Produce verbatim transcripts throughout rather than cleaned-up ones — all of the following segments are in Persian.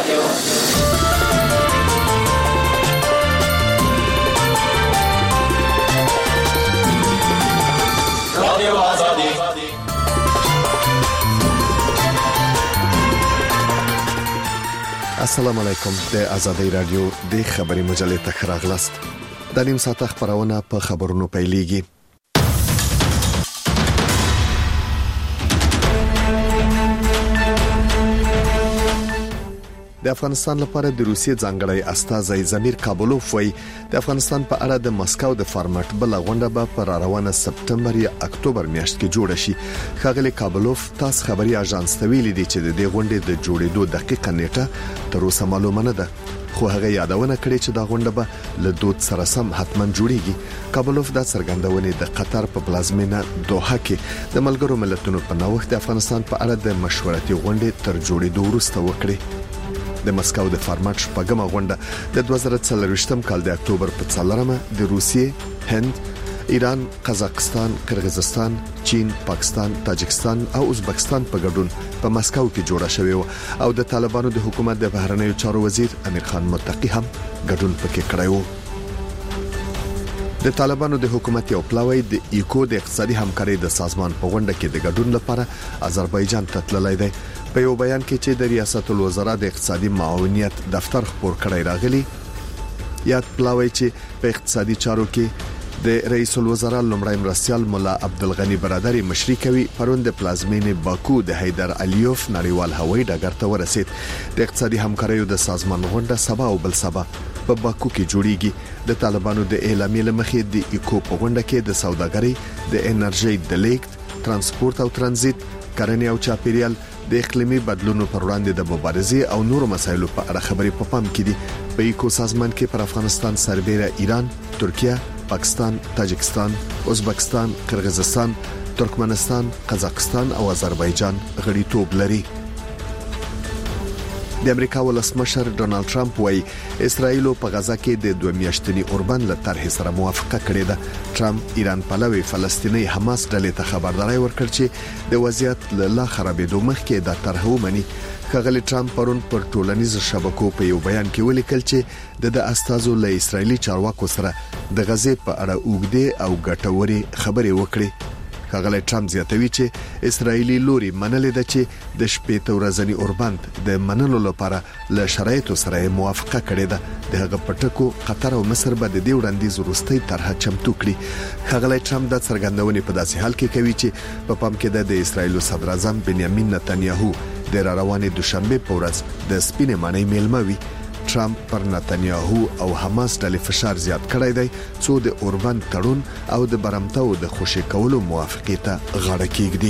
رادیو رادیو آزادی. السلام علیکم. د آزادی رادیو د خبري مجلې ته راغلاست. د نیم ساعت خبرونه په خبرونو پیلېږي. د افغانستان لپاره د روسیې ځانګړی استازی زمیر کابلوف وایي د افغانستان په اړه د مسکو د فارمټ بل غونډه به پر روانه سپتمبر یا اکتوبر میاشت کې جوړ شي. ښاغلی کابلوف تاسو خبري اژانس ته ویلي دي چې د دې غونډې د جوړېدو دقیقه نیټه تر اوسه معلومه نه ده، خو هغه یادونه کړې چې دا غونډه به له دود سره سم حتما جوړیږي. کابلوف دا څرګندونه د قطر په پلازمینه دوحه کې د ملګرو ملتونو په نوښت د افغانستان په اړه د مشورتي غونډې تر جوړېدو وروسته وکړي. د مسکو د فارمټ شپږمه غونډه د دوه زره څلوېښتم کال د اکتوبر په څلورمه د روسیې، هند، ایران، قزاقستان، قرغیزستان، چین، پاکستان، تاجکستان او ازبکستان په ګډون په مسکو کې جوړه شوې و او د طالبانو د حکومت د بهرنیو چارو وزیر امیر خان متقی هم ګډون پکې کړی و. د طالبانو د حکومت یو پلاوی د ایکو د اقتصادي همکارۍ د سازمان په غونډه کې د ګډون لپاره آذربایجان ته تللی دی. په یو بیان کې چې د ریاست الوزرا د اقتصادي معاونیت دفتر خبر کړی راغلی، یاد پلاوی چې په اقتصادي چارو کې د رئیس الوزرا لومړی مرستیال مولا عبدالغنی برادری مشري کوي، پرون د پلازمینې باکو د حیدر الیوف نړیوال هوایي ډګر ته ورسید. د اقتصادي همکاریو د سازمان غونډه سبا او بل سبا په باکو کې جوړیږي. د طالبانو د اعلامیې لمخې د ایکو په غونډه کې د سوداګرۍ، د انرژي د لیږد، ترانسپورت او ترانزیت، کرنې او چاپیریال، د اقلیمي بدلونونو پر وړاندې د مبارزې او نورو مسایلو په اړه خبرې په پام کې دي. په ایکو سازمان کې پر افغانستان سربېره ایران، ترکیه، پاکستان، تاجکستان، ازبکستان، قرغیزستان، ترکمنستان، قزاقستان او آذربایجان غړیتوب لري. د امریکا ولسمشر ډونالد ټرمپ وايي اسرائیل په غزا کې د دوه میاشتنی اوربند له طرح سره موافقه کړې ده. ټرمپ ایران پلوي فلسطیني حماس ډلې ته خبرداري ورکړ چې د وضعیت له خرابېدو مخکې د طرح ومني. ښاغلی ټرمپ پرون پر ټولنیزو شبکو په یو بیان کې ولیکل چې د استازو له اسرایلی چارواکو سره د غزې په اړه اوږدې او ګټورې خبرې وکړي. ښاغلی ټرمپ زیاتوي چې اسرایلی لوري منلې ده چې د شپږ ورځنی اوربند د منلو لپاره له شرایطو سره موافقه کړې ده. د هغه پټکو قطر او مصر به د دې وړاندیز وروستۍ طرحه چمتو کړي. ښاغلی ټرمپ د څرګندونې په داسې حال کې کوي چې په پام کې ده د اسرایل صدر اعظم بنیامین نتنیاهو د روانې دوشنبه په ورځ د سپینې معنی میلمه وي. ټرمپ پر نتنیاهو او حماس ډلې فشار زیات کړی دی څو د اوربند تړون او د برمتو د خوشی کولو موافقه ته غاړه کېږدي.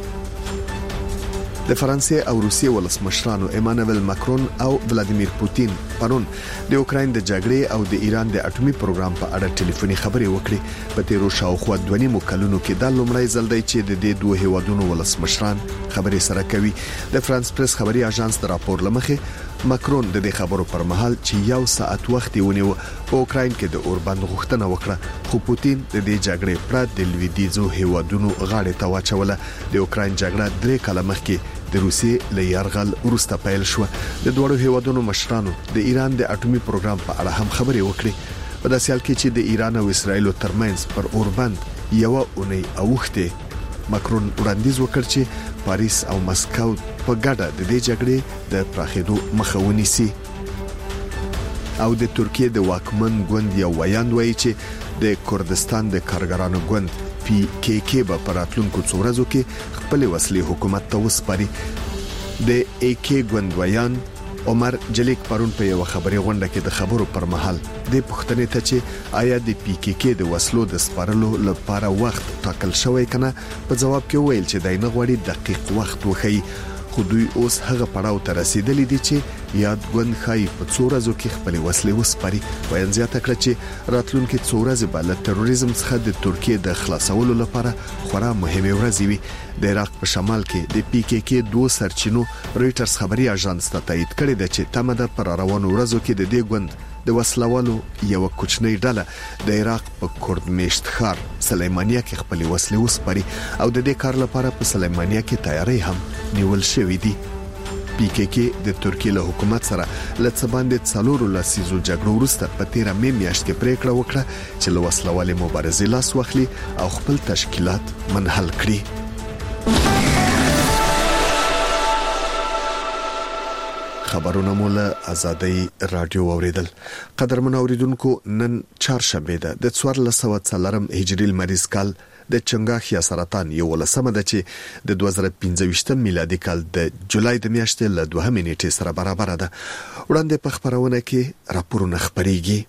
د فرانسې او روسیې ولسمشرانو ایمانوئل ماکرون او ولادیمیر پوتین پرون د اوکراین د جګړې او د ایران د اټومي پروګرام په اړه ټلیفوني خبرې وکړې. په تیرو شاوخوا دوه نیمو کلونو کې دا لومړی ځل دی چې د دې دوه هیوادونو ولسمشران خبرې سره کوي. د فرانس پریس خبري اژانس د راپور لمخې ماکرون د دې خبرو پر مهال چې یو ساعت وخت ونیو په اوکراین کې د اوربند غوښتنه وکړه، خو پوتین د دې جګړې پر د لویدیځو هیوادونو غاړه ته واچوله. د اوکراین جګړه درې کاله مخکې د روسیې له یرغل وروسته پیل شو. د دوړو هیوادونو مشرانو د ایران د اټومي پروګرام په اړه هم خبرې وکړې. په داسې حال کې چې د ایران او اسرایل ترمنځ پر اوربند یو اونۍ اوخته ماکرون وړاندیز وکړ چې پاریس او مسکو په ګډه د دې جګړې د پراخېدو مخه ونیسي. او د ترکیې د واکمن ګوند یو ویاند وایي چې د کردستان د کارګرانو ګوند پی کی کی به پراتلونکو څو ورځو کې خپل وسلې حکومت ته وسپاري. د ای کی ګوند ویاند عمر جلیک پرون په یو خبري غونډه کې د خبرو پر مهال د پښتنې ته چې آیا د پی کی کی د وسلو د سپارلو لپاره وخت ټاکل شوی کنه په جواب کې ویل چې دای نه غوړي دقیق وخت وخی. خو دوی اوس هغه پړاو ته رسیدلی دي چې یاد ګوند خای په څو ورځو کې خپل وسلې وسپاري. وایي زیاته کړ چې راتلونکي څو ورځې به له تروریزم څخه د ترکیې د خلاصولو لپاره خورا مهمه ورځ وي. د عراق په شمال کې د پی کی کی دوه سرچینو رويټرز خبري اژانس ته تایید کړی دی چې تمه ده پر روانو ورځو کې د دې ګوند د وسلوالو یو کوچنی ډله د عراق په کورد میشت ښار سلیمانیه کې خپل وسلې وسپاري او د دې کار لپاره په سلیمانیه کې تیاری هم نیول شوې دي. پی کې کې د ترکیه له حکومت سره لڅ باندې څلورو لسیزو جګړو وروسته په تیره مې میاشت کې پریکړه وکړه چې له وسلوالې مبارزې لاس واخلي او خپل تشکیلات منحل کړي. خبرونه مول ازادي رادیو اوریدل. قدرمن اوریدونکو نن چهارشنبه ده د څوارلس سوه څلورم هجري لمریز کال د چنګاخ یا سرطان یو لسمه ده چې د دوه زره پنځه میلادي کال د جولای د میاشتې له دوهمې نیټې سره برابر ده. وړاندې په خبرونه کې راپورونه خبريږي.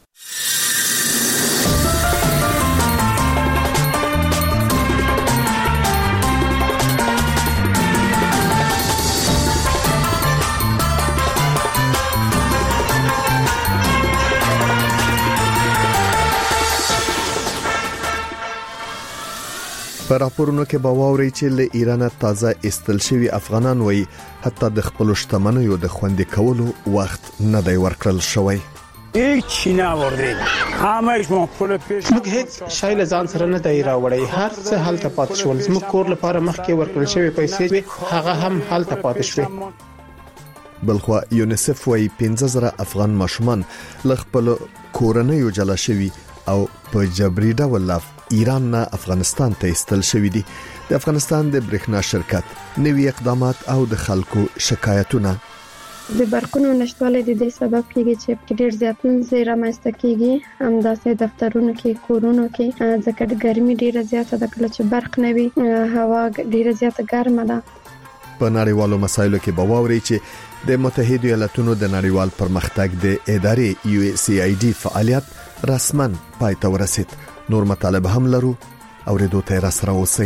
په راپورونو کې به واوري چې له ایران تازه استل شوی افغانان وایي حتی د خپل شتمنیو د خوندې کولو وخت نه دی ورکړل شوی. هیڅ نه وردی همش مو خپل پیش موږ هیڅ شای له ځان سره نه دی راوړی. هر څه حالت پات شول. زموږ کور لپاره مخکې ورکړل شوی پیسې هغه هم حالت پات شوی. بلخوا یونیسف وایي پنځه زره افغان ماشومان له خپل کورنیو جلا شوی او په جبري ډول ایران نه افغانستان ته استل شوی دي. د افغانستان د برېښنا شرکت نوي اقدامات او د خلکو شکایتونه د برقونو نشټوالی د دې سبب کیږي چې ډېر زیاتون زیرا ماسته کیږي همداسې دفترونو کې کورونو کې ځکه د ګرمي ډیره زیاته ده. کله چې برق نه وي هوا ډیره زیاته ګرمه ده. په نړیوالو مسایلو کې به واوري چې د متحده ایالاتونو د نړیوال پرمختګ د ادارې یو اس ای ډي فعالیت رسمن پای ته ورسید. نور مطالب هم لرو اوریدو ته را سره اوسئ.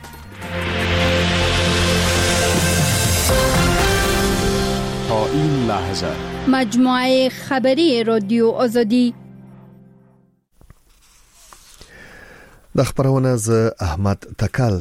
تا این لحظه مجموعه خبری رادیو آزادی. د خبرونه ز احمد تکل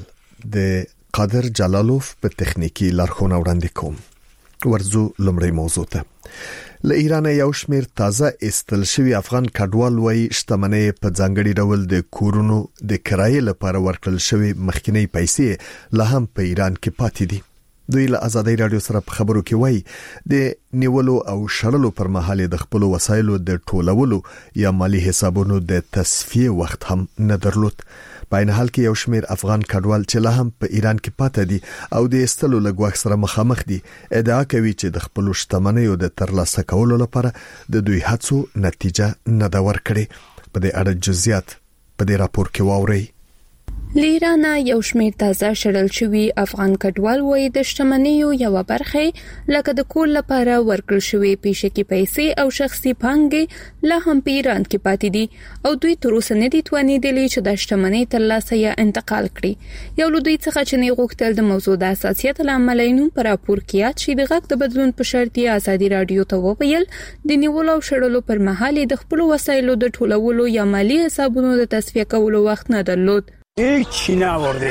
د قادر جلالوف په تخنیکی لارښوونه وړاندې کوم. ورزو لمړی موضوع ته. له ایران یو شمیر تازه استل شوی افغان کډوال وای شتمنۍ په ځانګړي ډول د کورونو د کرایې لپاره ورکړل شوی مخکینی پیسې له هم په ایران کې پاتې دي. دوی له ازادي رادیو سره په خبرو کې وای د نیولو او شړلو پر مهال د خپل وسایلو د ټولولو یا مالی حسابونو د تصفیه وخت هم نه درلود. په این حال کې یو شمیر افغان کډوال چې له هم په ایران کې پاتې دي او د استلو لګوخ سره مخامخ دي ادعا کوي چې د خپل شتمنیو د ترلاسه کولو لپاره د دوی هڅو نتیجه نه دا ورکړي. په دې اړه جزئیات په دې راپور کې واوري. لیرانا یو شمیر تازه شړل شوی افغان کډوال وای د شتمنیو یو برخه لکه د کول لپاره ورکړل شوی پیشکی پیسې او شخصي پانګې له هم په ایران کې پاتې دي او دوی تر اوسه نه دي توانیدلی چې د شتمنۍ ترلاسه یا انتقال کړي. یو له دوی څخه چې نه غوښتل د موضوع د اساسیت لامل یې په راپور کې یاد شي د غږ د بدلون په شرط یې ازادي رادیو ته وویل د نیولو او شړلو پر مهال د خپل وسایلو د ټولولو یا مالی حسابونو د تصفیه کولو وخت نه درلود. هیڅ نه وردی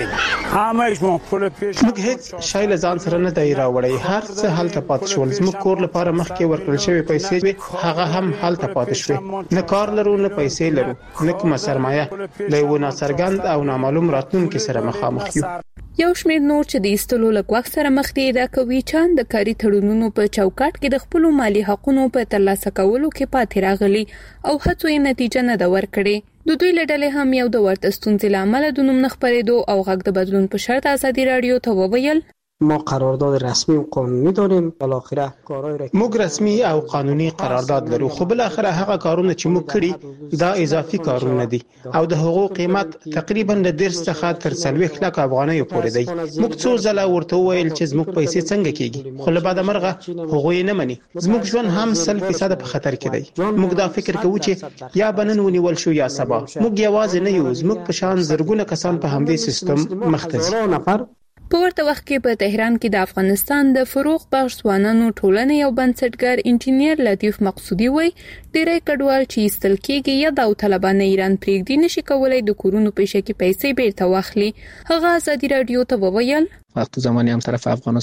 همش مو خپل پیش موږ هیڅ شای له ځان سره نه دی راوړی. هر څه حالت پات شول. زموږ کور لپاره مخکې ورکړل شوی پیسې هغه هم حالت پات شوی. نه کار لرو نه پیسې لرو نه کومه سرمایه له یو ناڅرګند او نامعلوم راتلونکي سره مخامخ یو. یو شمیر نور چې د ایستلو لګوخ سره مخ دي دا کوي چې د کاري تړونونو په چوکاټ کې د خپل مالی حقوقو په ترلاسه کولو کې پاتې راغلي او هڅو یې نتیجه نه دا ورکړي. د دوی لړلې هم یو د ورته ستونزې لامل د نوم نخبرېدو او غږ د بدلون په شرط ازادي رادیو ته وویل ما قرارداد رسمی و قانونی داریم بالاخره کارهای را موږ رسمي او قانوني قرارداد لرو خو بل اخره هغه کارونه چې موږ کړی دا اضافي کارونه دي او د حقوق قیمت تقریبا د درس څخه تر څلوېښت لک افغانۍ پورې دی. موږ څو ځله ورته ویل چې زموږ پیسې څنګه کیږي خو له بعد مرغه هغوی نه مني. زموږ ژوند هم سل فیصد په خطر کې دی. موږ دا فکر کوو چې یا بنن ونیول شو یا سبا. موږ یوازې نه یو زموږ په شان زرګونه کسان په همدې سیستم مخ ته دي. په ورته وخت کې په تهران کې د افغانستان د فروغ بخش ځوانانو ټولنې یو بنسټګر انجینیر لطیف مقصودی وای ډېری کډوال چې استل کېږي یا د طالبان ایران پریږدي نشي کولای د کورونو پیشکی پیسې بیرته واخلي. هغه ازادي رادیو ته وویل وقت زمانی هم طرف افغانستان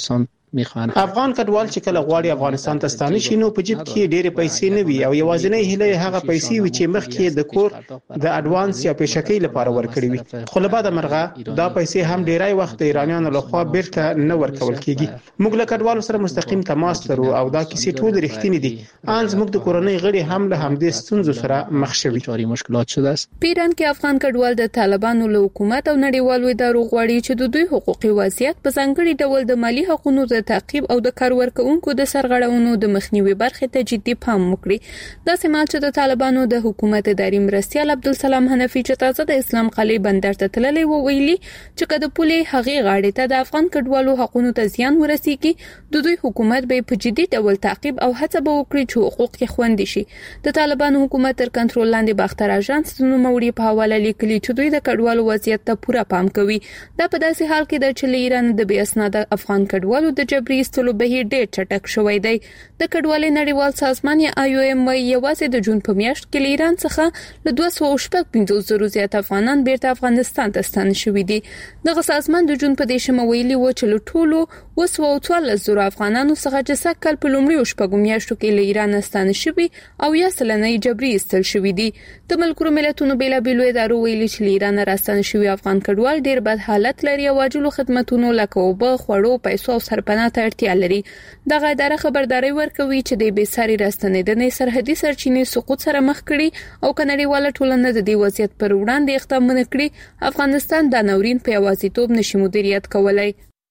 میخوان. افغان کډوال چې کله غواړي افغانستان ته ستانه شي نو په جیب کې ډېرې پیسې نه وي او یوازینۍ هیله هغه پیسې وي چې مخکې د کور د اډوانس یا پیشکۍ لپاره ورکړي وي. خو له بعد مرغه دا پیسې هم ډېرای وخت د ایرانیانو لخوا بیرته نه ورکول کیږي. موږ له کډوالو سره مستقیم تماس لرو او دا کیسې ټول رښتینی دي. ان زموږ د کورنۍ غړي هم له همدې ستونزو سره مخ شوي. چاري مشکلات شده است. په ایران کې افغان کډوال د طالبانو له حکومت او نړیوالو ادارو غواړي چې د دوی حقوقي وضعیت په ځانګړي ډول د مالی حقوقو د تعقیب او د کار ورکوونکو د سرغړونو د مخنیوي برخې ته جدي پام وکړي. دا سمال چې د طالبانو د حکومت اداري مرستيال عبدالسلام حنفي چې تازه د اسلام قلعه بندر ته تللی و ویلي چې کله پولې هغه غاړې ته د افغان کډوالو حقوقو ته زیان ورسیږي د دوی حکومت به په جدي ډول تعقیب او هڅه به وکړي چې حقوق یې خوندي شي. د طالبانو حکومت تر کنټرول لاندې باختر اژانس د نوموړي په حواله لیکلي چې دوی د کډوالو وضعیت ته پوره پام کوي. دا په داسې حال کې د چې ایران د بې اسناد افغان کډوالو د جبري استلو به ډېر چټک شوی دی. د کډوالۍ نړیوال سازمان یا آی او ایم وايي یوازې د جون په میاشت کې ایران څخه له دوه سوه شپږ پنځوس زره زیات افغانان بیرته افغانستان ته ستانه شوي دي. دغه سازمان د جون په دیشمه ویلي و چې له ټولو اوه سوه څوارلس زره افغانانو څخه چې سږ کال په لومړیو شپږو میاشتو کې له ایران ستانه شوي او یا سلنۍ جبري ایستل شوي دي. د ملګرو ملتونو بیلابېلو ادارو ویلي چې له ایران راستانه شوي افغان کډوال ډېر بد حالت لري او عاجلو خدماتونو لکه اوبه، خوړو، پیسو او سرپناه ته اړتیا لري. دغه اداره خبرداري ورکوي چې د بېساري راستنېدنې سرحدي سرچینې سقوط سره مخ کړي او کنړیواله ټولنه د دې وضعیت پر وړاندې اقدام نه کړي افغانستان د ناورین په یوازیتوب نشي مدیریت کولای.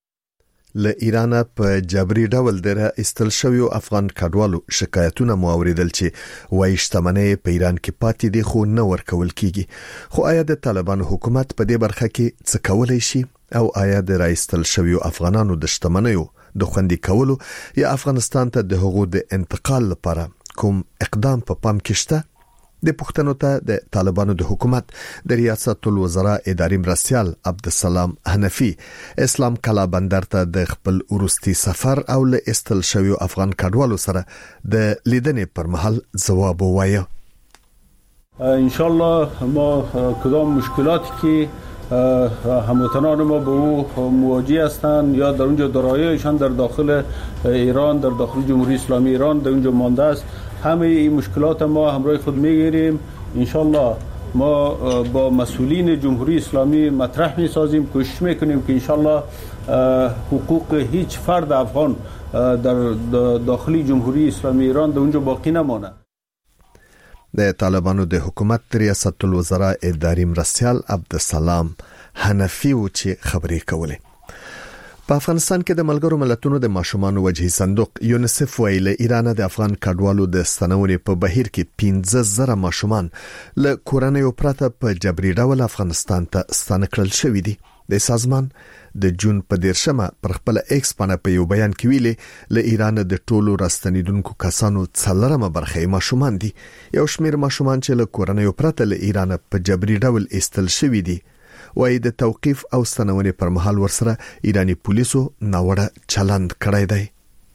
له ایران په جبري ډول دره استل شویو افغان کډوالو شکایتونه مو اوریدل چې وایي شتمنۍ په ایران کې پاتې دي خو نه ورکول کیږي. خو آیا د طالبانو حکومت په دې برخه کې څه کولای شي او آیا د راستل شویو افغانانو د شتمنیو د خوندي کولو یا افغانستان ته د حقوقو د انتقال لپاره کوم اقدام په پام کې شته؟ د پښتنو ته د طالبانو د حکومت د ریاست الوزرا اداري مرستيال عبدالسلام حنفي اسلام قلعه بندر ته د خپل ورستي سفر او له استل شویو افغان کډوالو سره د لیدنې پر مهال ځواب ووایه. ان شاء الله ما کدام مشکلاتی که هموطنان ما به او مواجه هستند یا در اونجا داراییشان در داخل ایران در داخل جمهوری اسلامی ایران در اونجا مانده است، همه این مشکلات ما همراه خود میگیریم. ان شاء الله ما با مسئولین جمهوری اسلامی مطرح میسازیم، کوشش میکنیم که ان شاء الله حقوق هیچ فرد افغان در داخل جمهوری اسلامی ایران در اونجا باقی نمانه. د طالبانو د حکومت ریاست الوزرا اداري مرستيال عبدالسلام حنفي و چې خبرې کولې. په افغانستان کې د ملګرو ملتونو د ماشومان وجهي صندوق یونیسف ویل ایران د افغان کډوالو د ستنونې په بهیر کې پنځه زره ماشومان له کورنۍ پرته په جبري ډول افغانستان ته ستانه کړل شوی دي. د سازمان د جون په دیرشمه پر خپل ایکس باندې په یو بیان کې ویلي له ایران د ټولو راستنیدونکو کسانو څلورمه برخه ماشومان دي. یو شمیر ماشومان چې له کورنۍ پرته له ایران په جبري ډول استل شوی دي وایي د توقيف او ستنونې پر مهال ورسره ایرانی پولیسو ناوړه چلند کړی دی.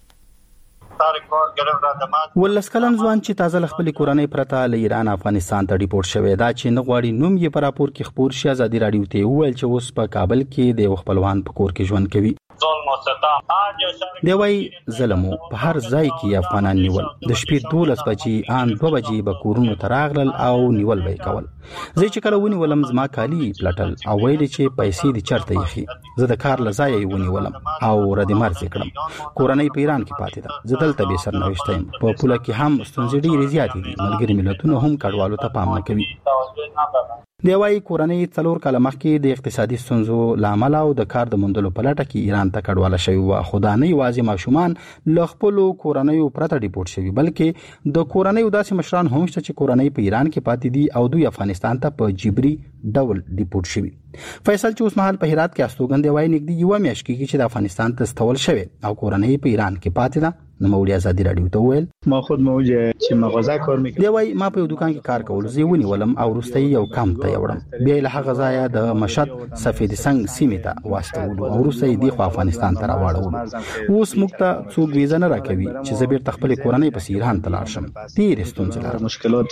ولس کلن ځوان چې تازه خپل کورنۍ پرته له ایران افغانستان ته ډیپورت شوی دا چې نه غواړي نوم یې پر راپور کې خبر شي. ازادي رادیو ته ویل چې اوس په کابل کې د یو خپلوان په کور کې ژوند کوي. دی وای ظلم په هر ځای کې افغانان نیول، د شپې دولس بجې ان دوه بجې به کورونو ته راغلل او نیول به کول. زه چې کله ونی ولم زما کالی پلټل او ویل چې پیسې دي چرته یخي، زه د کار لزای ونی ولم او ردی مرز کړم. کورنۍ په ایران کې پاتې ده، زه دلته به سرنوشت یم. په پوله کې هم ستونزې ډېرې زیاتې دي، ملګري ملتونه هم کډوالو ته پام نه کوي. دی وايي کورنۍ څلور کاله مخکې د اقتصادي ستونزو لامل او د کار د موندلو په لټه کې ایران ته کډواله شوی و. خدا نه یوازې ماشومان له خپل کورنۍ پرته ډیپورت شوی بلکې د کورنۍ داسې مشران هم شته چې کورنۍ په ایران کې پاتې دي او دوی افغانستان ته په جبري ډول ډیپورت شوی. فیصل چې اوس مهال په هرات کې استوګن دی وايي نږدې یو میاشت کې چې د افغانستان ته استول شوی او کورنۍ په ایران کې پاتې ده. نو مولوی ازادي رادیو ته ویل ما خود موجه چې مغازه کار میکړم. دی وايي ما په دکان کې کار کول، زه ونی ولم او وروسته یو کم ته یوړم، بیا له هغه ځای د مشهد سفید سنگ سیمه ته واستول او وروسته یې د افغانستان ته راوړل. اوس موږ ته څوک ویزه نه راکوي چې زه بیرته خپل کورنۍ په ایران ته لاړ شم. ډېر ستونزې لرم. مشکلات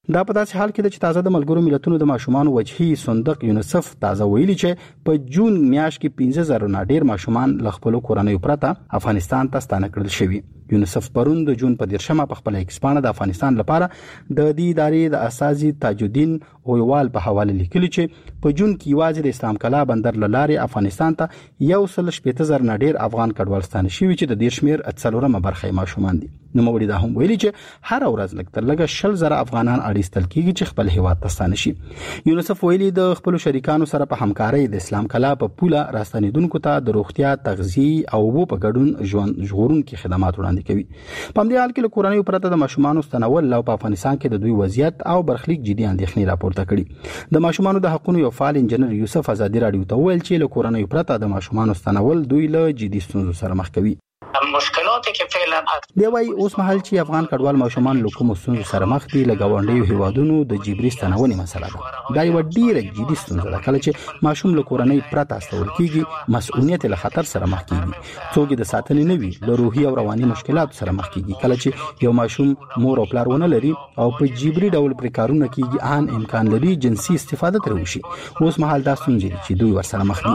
دا په داسې حال کې چې تازه د ملګرو ملتونو د ماشومان وجهي صندوق یونیسف تازه ویلي چې په جون میاشت کې پنځه زره نه ډیر ماشومان ل خپل کورنۍ پرته افغانستان ته ستانه کړل شوي. یونیسف پرون د جون په دیرشمه په خپل ایکسپانه د افغانستان لپاره د دې ادارې د اساسي تاج الدین اویوال په حواله لیکلي چې په جون کې یوازې د اسلام کلا بندر لارې افغانستان ته یو سل شپږ زره نه ډیر افغان کډوال ستانه شوي چې د دې شمیر څلورمه برخه ماشومان دي. نو موږ دا هم ویلي چې هر ورځ لږ تر لږه شل زره افغانان اړیستل کیږي چې خپل هیواد ته ستانه شي. یونیسف ویلي د خپل شریکانو سره په همکارۍ د اسلام کلا په پوله راستنیدونکو ته د روغتیا، تغذیه او اوبو په ګډون ژوند ژغورونکي خدمات وړاندې کوي. په همدې حال کې له کورنۍ پرته د ماشومانو ستنول او په افغانستان کې د دوی وضعیت او برخلیک جدي اندېښنې راپورته کړي. د ماشومانو د حقوقو یو فعال انجنیر یوسف ازادي راډیو ته ویل چې له کورنۍ پرته د ماشومانو ستنول دوی له جدي ستونزو سره مخ کوي. مشکلات که فعلا دی وايي اوس مهال چې افغان کډوال ماشومان له کوم ستونزو سره مخ دي له ګاونډیو هیوادونو د جبري ستنونې مسله ده. دا یو ډیره جدي ستونزه ده کله چې ماشوم له کورنۍ پرته استول کیږي، مسؤلیت له خطر سره مخ کیږي، څوک د ساتنې نه وي، له روحي او رواني مشکلاتو سره مخ کیږي. کله چې یو ماشوم مور او پلار ونه لري او په جبري ډول پر کارونه کیږي، ان امکان لري جنسي استفاده تر وشي. اوس مهال دا ستونزې چې دوی ورسره مخ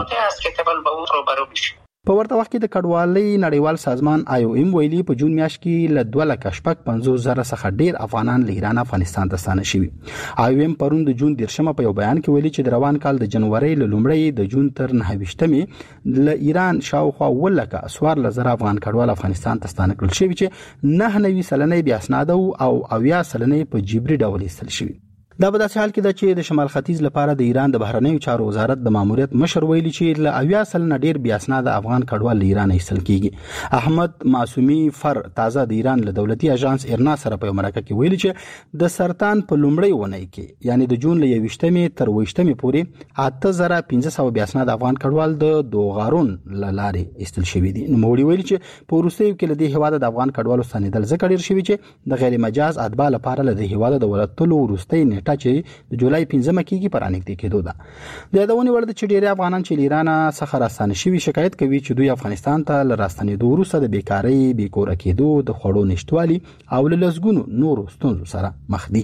دي. په ورته وخت کې د کډوالۍ نړیوال سازمان آی او ایم ویلي په جون میاشت کې له دوه لکه شپږ پنځوس زره څخه ډیر افغانان له ایران افغانستان ته ستانه شوي. آی او ایم پرون د جون دیرشمه په یو بیان کې ویلي چې د روان کال د جنوري له لومړۍ د جون تر نهه ویشتمې له ایران شاوخوا اووه لکه څوارلس زره افغان کډوال افغانستان ته ستانه کړل شوي چې نهه نوي سلنه بې اسناده او اویا سلنه په جبري ډول ایستل شوي. دا په داسې حال کې ده چې د شمال ختیځ لپاره د ایران د بهرنیو چارو وزارت د ماموریت مشر ویلي چې له اویا سلنه ډیر بې اسناده افغان کډوال له ایران ایستل کیږي. احمد معصومي فر تازه د ایران له دولتي اژانس ایرنا سره په مرکه کې ویلي چې د سرطان په لومړۍ ونۍ کې یعنی د جون له یویشتمې تر ویشتمې پورې اته زره پنځه سوه بې اسناده افغان کډوال د دوغارون له لارې ایستل شوي دي. نوموړي ویلي چې په وروستیو کې له دې هیواده د افغان کډوالو ستنېدل ځکه ډیر شوي چې د غیر مجاز اتباع لپاره له دې هیواده د ولتلو وروستۍ نیټه چې د جولای پنځمه کېږي پر انګ کېدو ده. د یادونې وړ ده چې ډېری افغانان چې له ایران څخه راستانه شوي شکایت کوي چې دوی افغانستان ته له راستنېدو وروسته د بیکارۍ، بې کوره کېدو، د خوړو نشتوالي او له لسګونو نورو ستونزو سره مخ دي.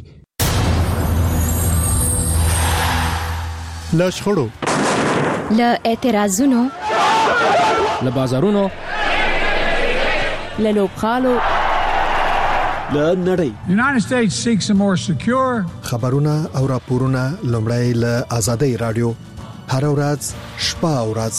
له شخړو، له اعتراضونو، له بازارونو، له لوبغالو، له نړۍ. United States seeks a more secure خبرونه او راپورونه لومړی له آزادۍ رادیو هر ورځ شپه او ورځ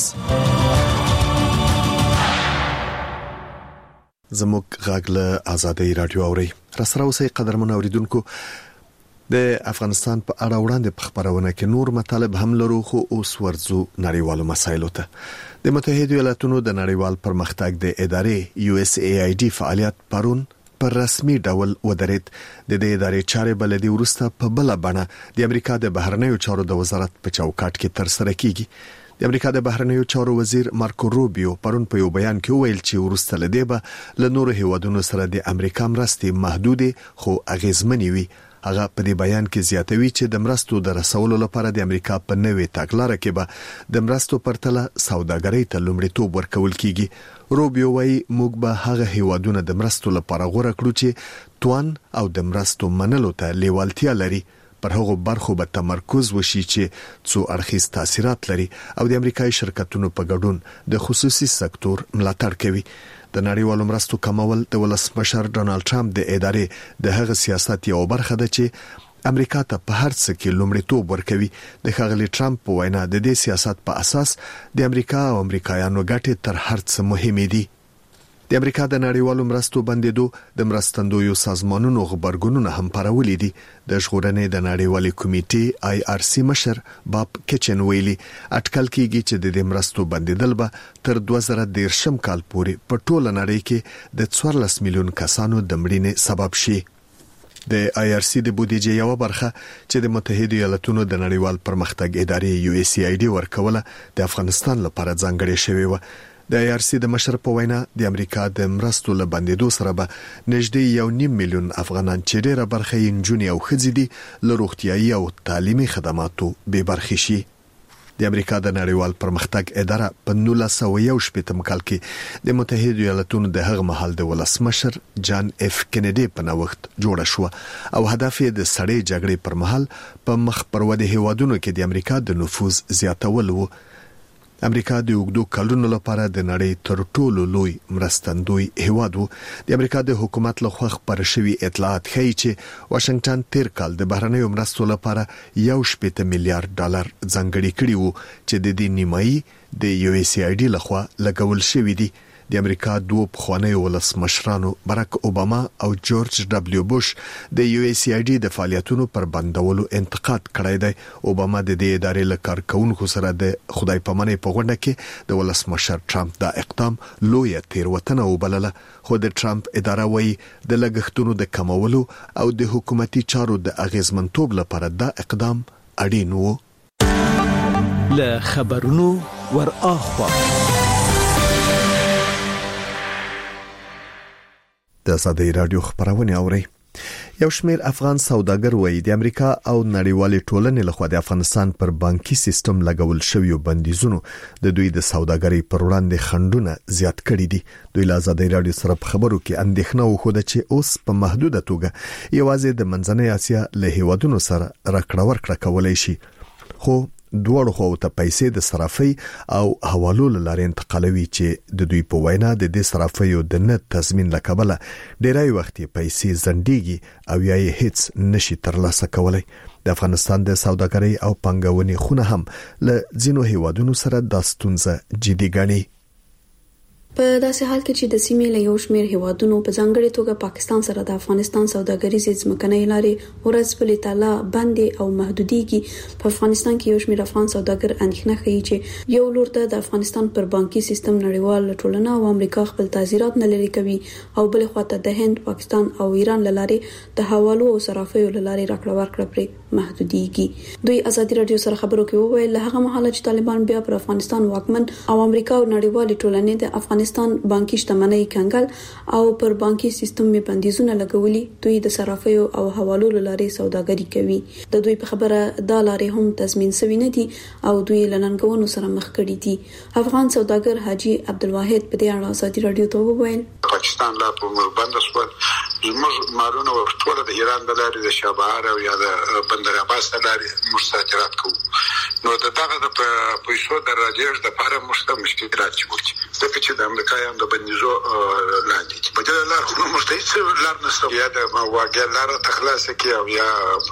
زموږ غږ له آزادۍ رادیو اوري. را سره اوسئ قدرمن اوریدونکو. د افغانستان په اړه وړاندې په خبرونه کې نور مطالب هم لرو، خو اوس ورځو نړیوالو مسایلو ته. د متحده ایالاتونو د نړیوال پرمختګ د ادارې یو اس ای آی ډي فعالیت پرون پر رسمي ډول ودرید. د دې ادارې چارې بلدي ورسته په بل بڼه د امریکا د بهرنیو چارو د وزارت په چوکاټ کې تر سره کیږي. د امریکا د بهرنیو چارو وزیر مارکو روبیو پرون په یو بیان کې ویل چې ورسته لدی به له نورو هیوادونو سره د امریکا مرستې محدودې خو اغیزمنې وي. هغه په دې بیان کې زیاتوي چې د مرستو د رسولو لپاره د امریکا په نوې تګلارې کې به د مرستو پرتله سوداګرۍ ته لومړیتوب ورکول کیږي. روبیو وايي موږ به هغه هیوادونه د مرستو لپاره غوړه کړو چې توان او د مرستو منلو ته لیوالتیا لري. پر هغه برخو به تمرکز وشي چې څو اړخیز تاثیرات لري او د امریکایي شرکتونو په ګډون د خصوصي سکتور ملاتړ کوي. د نړیوالو مرستو کمول د ولسمشر ډونالد ټرمپ د ادارې د هغه سیاست یو برخه ده چې امریکا ته په هر څه کې لومړیتوب ورکوي. د ښاغلي ټرمپ په وینا د دې سیاست په اساس د امریکا او امریکایانو ګټې تر هر څه مهمې دي. د امریکا د نړیوالو مرستو بندیدو د مرستندویو سازمانونو خبرګونونه هم پرولې دي. د ژغورنې د نړیوالې کمیټې آی آر سی مشر باب کچن ویلي اټکل کیږي چې د دې مرستو بندیدل به تر دوه زره دېرشم کال پورې په ټوله نړۍ کې د څوارلس میلیون کسانو د مړینې سبب شي. د آی آر سی د بودیجې یو برخه چې د متحده ایالاتونو د نړیوال پرمختګ ادارې یو اس ای ډي ورکوله د افغانستان لپاره ځانګړې شوې و. د آی آر سی د مشر په وینا د امریکا د مرستو له بندیدو سره به نږدې یو نیم میلیون افغانان چې ډېره برخه یې نجونې او ښځې دي له روغتیايي او تعلیمي خدماتو بې برخې شي. د امریکا د نړیوال پرمختګ اداره په نولس سوه یو شپږم کال کې د متحده ایالاتونو د هغه مهال د ولسمشر جان اف کینیډي په نوښت جوړه شو او هدف یې د سړې جګړې پر مهال په مخ پر ودې هیوادونو کې د امریکا د نفوذ زیاتول وو. امریکا د اوږدو کلونو لپاره د نړۍ تر ټولو لوی مرستندوی هیواد وو. د امریکا د حکومت لخوا خبر شوی اطلاعات ښیي چې واشنگټن تیر کال د بهرنیو مرستو لپاره یو شپږ میلیارډ ډالر ځانګړي کړي وو چې د دې نیمایي د یو ایس ای ډي لخوا لګول شوی دی. د امریکا دوه پخوانیو ولسمشرانو براک اوباما او جورج دبلیو بوش د یو ایس ای ډي د فعالیتونو پر بندولو انتقاد کړی دی. اوباما د دې ادارې له کارکونکو سره د خدای پامنۍ په غونډه کې د ولسمشر ټرمپ دا اقدام لویه تیروتنه وبلله، خو د ټرمپ اداره وایي د لګښتونو د کمولو او د حکومتي چارو د اغیزمنتوب لپاره دا اقدام اړین وو. له خبرونو ور اخوا د ازادي رادیو خبرونه اوري. یو شمېر افغان سوداګر وایي د امریکا او نړیوالې ټولنې لخوا د افغانستان پر بانکي سیستم لګول شوی بندیزونو د دوی د سوداګرۍ پر وړاندې خنډونه زیات کړي دي. دوی له ازادي رادیو سره په خبرو کې اندېښنه وښوده چې اوس په محدوده توګه یوازې د منځنۍ اسیا له هیوادونو سره راکړه ورکړه کولای شي، خو دوړو خو ته پیسې د صرافي او حوالو لارې انتقالوي چې د دوی په وینا د دې صرافیو د نه تضمین لکبله ډیری وخت پیسې زندګي او یا هیڅ نشي ترلاسه کولای. د افغانستان د سوداګرۍ او پنګونې خونه هم له ځینو هیوادونو سره د ستونزه جدي ګڼي. په داسې حال کې چې د سیمې له یو شمېر هیوادونو په ځانګړي توګه پاکستان سره د افغانستان سوداګریزې ځمکنۍ لارې ورځ په لیتاله بندې او محدودېږي، په افغانستان کې یو شمېر افغان سوداګر اندېښنه ښیي چې یو لور ته د افغانستان پر بانکي سیستم نړیوال ټولنه او امریکا خپل تعزیرات نه لري کوي او بل خوا ته د هند، پاکستان او ایران لارې د حوالو او صرافیو لارې راکړه ورکړه پرې محدودېږي. دوی ازادي رادیو سره خبرو کې وویل له هغه مهاله چې طالبان بیا پر افغانستان واکمن او امریکا او نړیوال ټولنې د افغانستان بانکي شتمنۍ کنګل او پر بانکي سیستم می بندیزونه لګولي، دوی د صرافیو او حوالو لارې سوداګري کوي. د دوی په خبره دا لارې هم تضمین شوی نه دي او دوی لننګونو سره مخ کړي دي. افغان سوداګر حاجی عبدالواحد په دې اړه ازادي رادیو ته وویل پاکستان لا په مربند شو زموږ مالونه ورټول د ایران د لارې د شابهار او یا د بندر عباس د لارې مستاجرات کوو، نو دغه د پیسو د راجر د لپاره مشته مشکلات جوړ ځکه چې د امریکایانو د بندیزو لاندې دي. په دې لار خو مشته لار نشته یا د واګه لار تخلاص کی او یا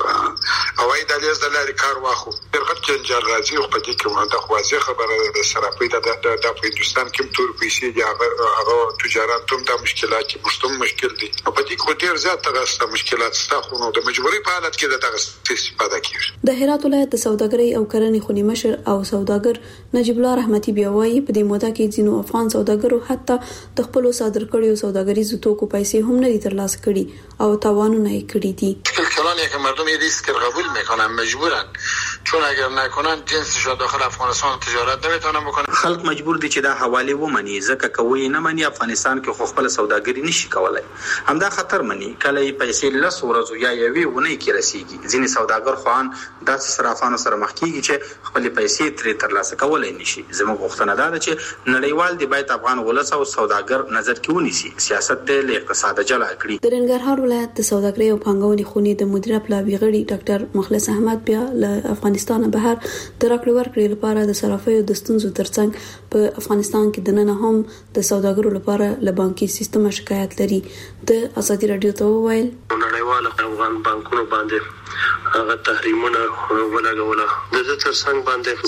اوای د لیز د لارې کار واخو درغت جنجال راځي او په دې کې د خوازه خبره د صرافي د د هندستان کې تور پیسې دی هغه تجارت هم د مشکلات کې مشتم مشکل دي او په دې کې ډیر زیات تاسو مشکلات ستاسو نو د مجبوري په حالت کې د تاسو استفاده کیږي. د هرات ولایت د سوداګرۍ او کرنې خونی مشر او سوداګر نجیب الله رحمتي بیا وایي په دې موده کې ځینو افغان سوداګرو حتی د خپل صادر کړیو سوداګریزو توکو پیسې هم نه ترلاسه کړي او تاوانونه یې کړي دي. کلانی که مردم این ریسک قبول میکنن مجبورن، چون اگر نکنن جنسشون داخل افغانستان تجارت نمیتونن بکنن. خلک مجبور دي چې دا حواله ومني ځکه کوي نه مني افغانستان کې خو خپل سوداګری نشي کولای. همدا خطر مني کله یې پیسې لس ورځو یا یوې ونې کې رسیږي. ځینې سوداګر خوان داسې صرافانو سره مخ کیږي چې خپل پیسې ترې ترلاسه کولای نشي. زموږ غوښتنه ده چې نړیوال دی باید افغان ولس او سوداګر نظر کې ونیسي، سیاست د اقتصاد جلا کړي. د ننګرهار ولایت د سوداګرۍ او پنګونې خونې د مدیره پلاوی غړي ډاکټر مخلص احمد بیا له افغانستان بهر د راکړې ورکړې لپاره د صرافیو د ستونزو ترڅنګ په افغانستان کې د نن هم د سوداګرو لپاره له بانکي سیستم شکایت لري. د ازادي رادیو ته وویل نړیوال افغان بانکونو باندې هغه تحریمونه ولګول د دې ترڅنګ باندې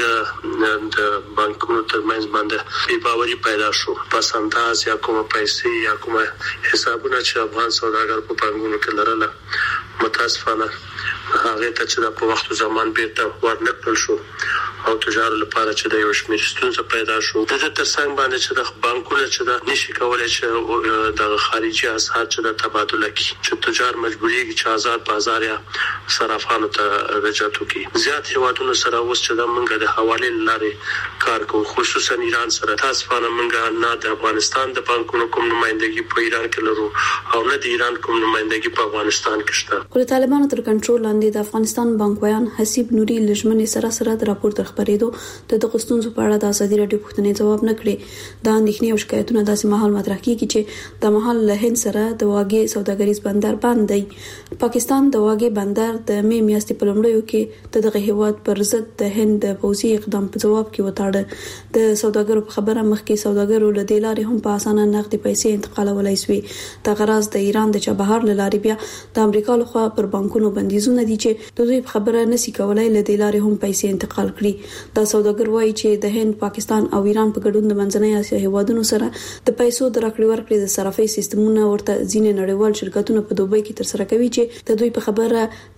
زمونږ د بانکونو ترمنځ باندې بې باوري پیدا شو. پس انداز یا کومه پیسې یا کومه حسابونه چې افغان سوداګر په بانکونو کې لرله متاسفانه هغه ته چې په وخت زمان بیرته ورنکړل شو او تجارت لپاره چې د یو شمېر ستونزې پیدا شو. د دې ترڅنګ باندې چې د بانکونو چې د نشي کولای چې د خارجي اسعار چې د تبادله کی چې تجار مجبورېږي چې آزاد بازار یا صرافانو ته رجعت وکړي. زیات هیوادونو سره اوس چې د منګه د حوالې لارې کار کوي، خصوصا ایران سره. تاسو نه منګه نه د افغانستان د بانکونو کوم نمائندګي په ایران کې لرو او نه د ایران کوم نمائندګي په افغانستان کې شته. خو طالبانو تر کنټرول لاندې د افغانستان بانکویان حسیب نوري لجمنې سره سره د راپور تر خبرېدو د دغستونزو په اړه د ازادي رادیو پوښتنې جواب نه کړي. دا اندېښنې او شکایتونه داسې مهال مطرح کیږي چې د مهال له هند سره د واګې سوداګریز بندر بند دی. پاکستان د واګې بندر د می میاشتې په لومړیو کې د دغه هیواد پر ضد د هند د پوځي اقدام په جواب کې وتاړه. د سوداګرو په خبره مخکې سوداګرو له دې لارې هم په اسانه نقدي پیسې انتقالولای شوي. د غراز د ایران د چابهار لارې بیا د امریکا لخوا پر بانکونو بندیزونه دي چې د دوی په خبره نسی کولای له دې لارې هم پیسې انتقال کړي. دا سوداګر وایي چې د هند، پاکستان او ایران په ګډون د منځنۍ اسیا هیوادونو سره د پیسو د راکړې ورکړې د صرافۍ سیستمونه ورته ځینې نړیوال شرکتونه په دوبۍ کې تر سره کوي چې د دوی په خبره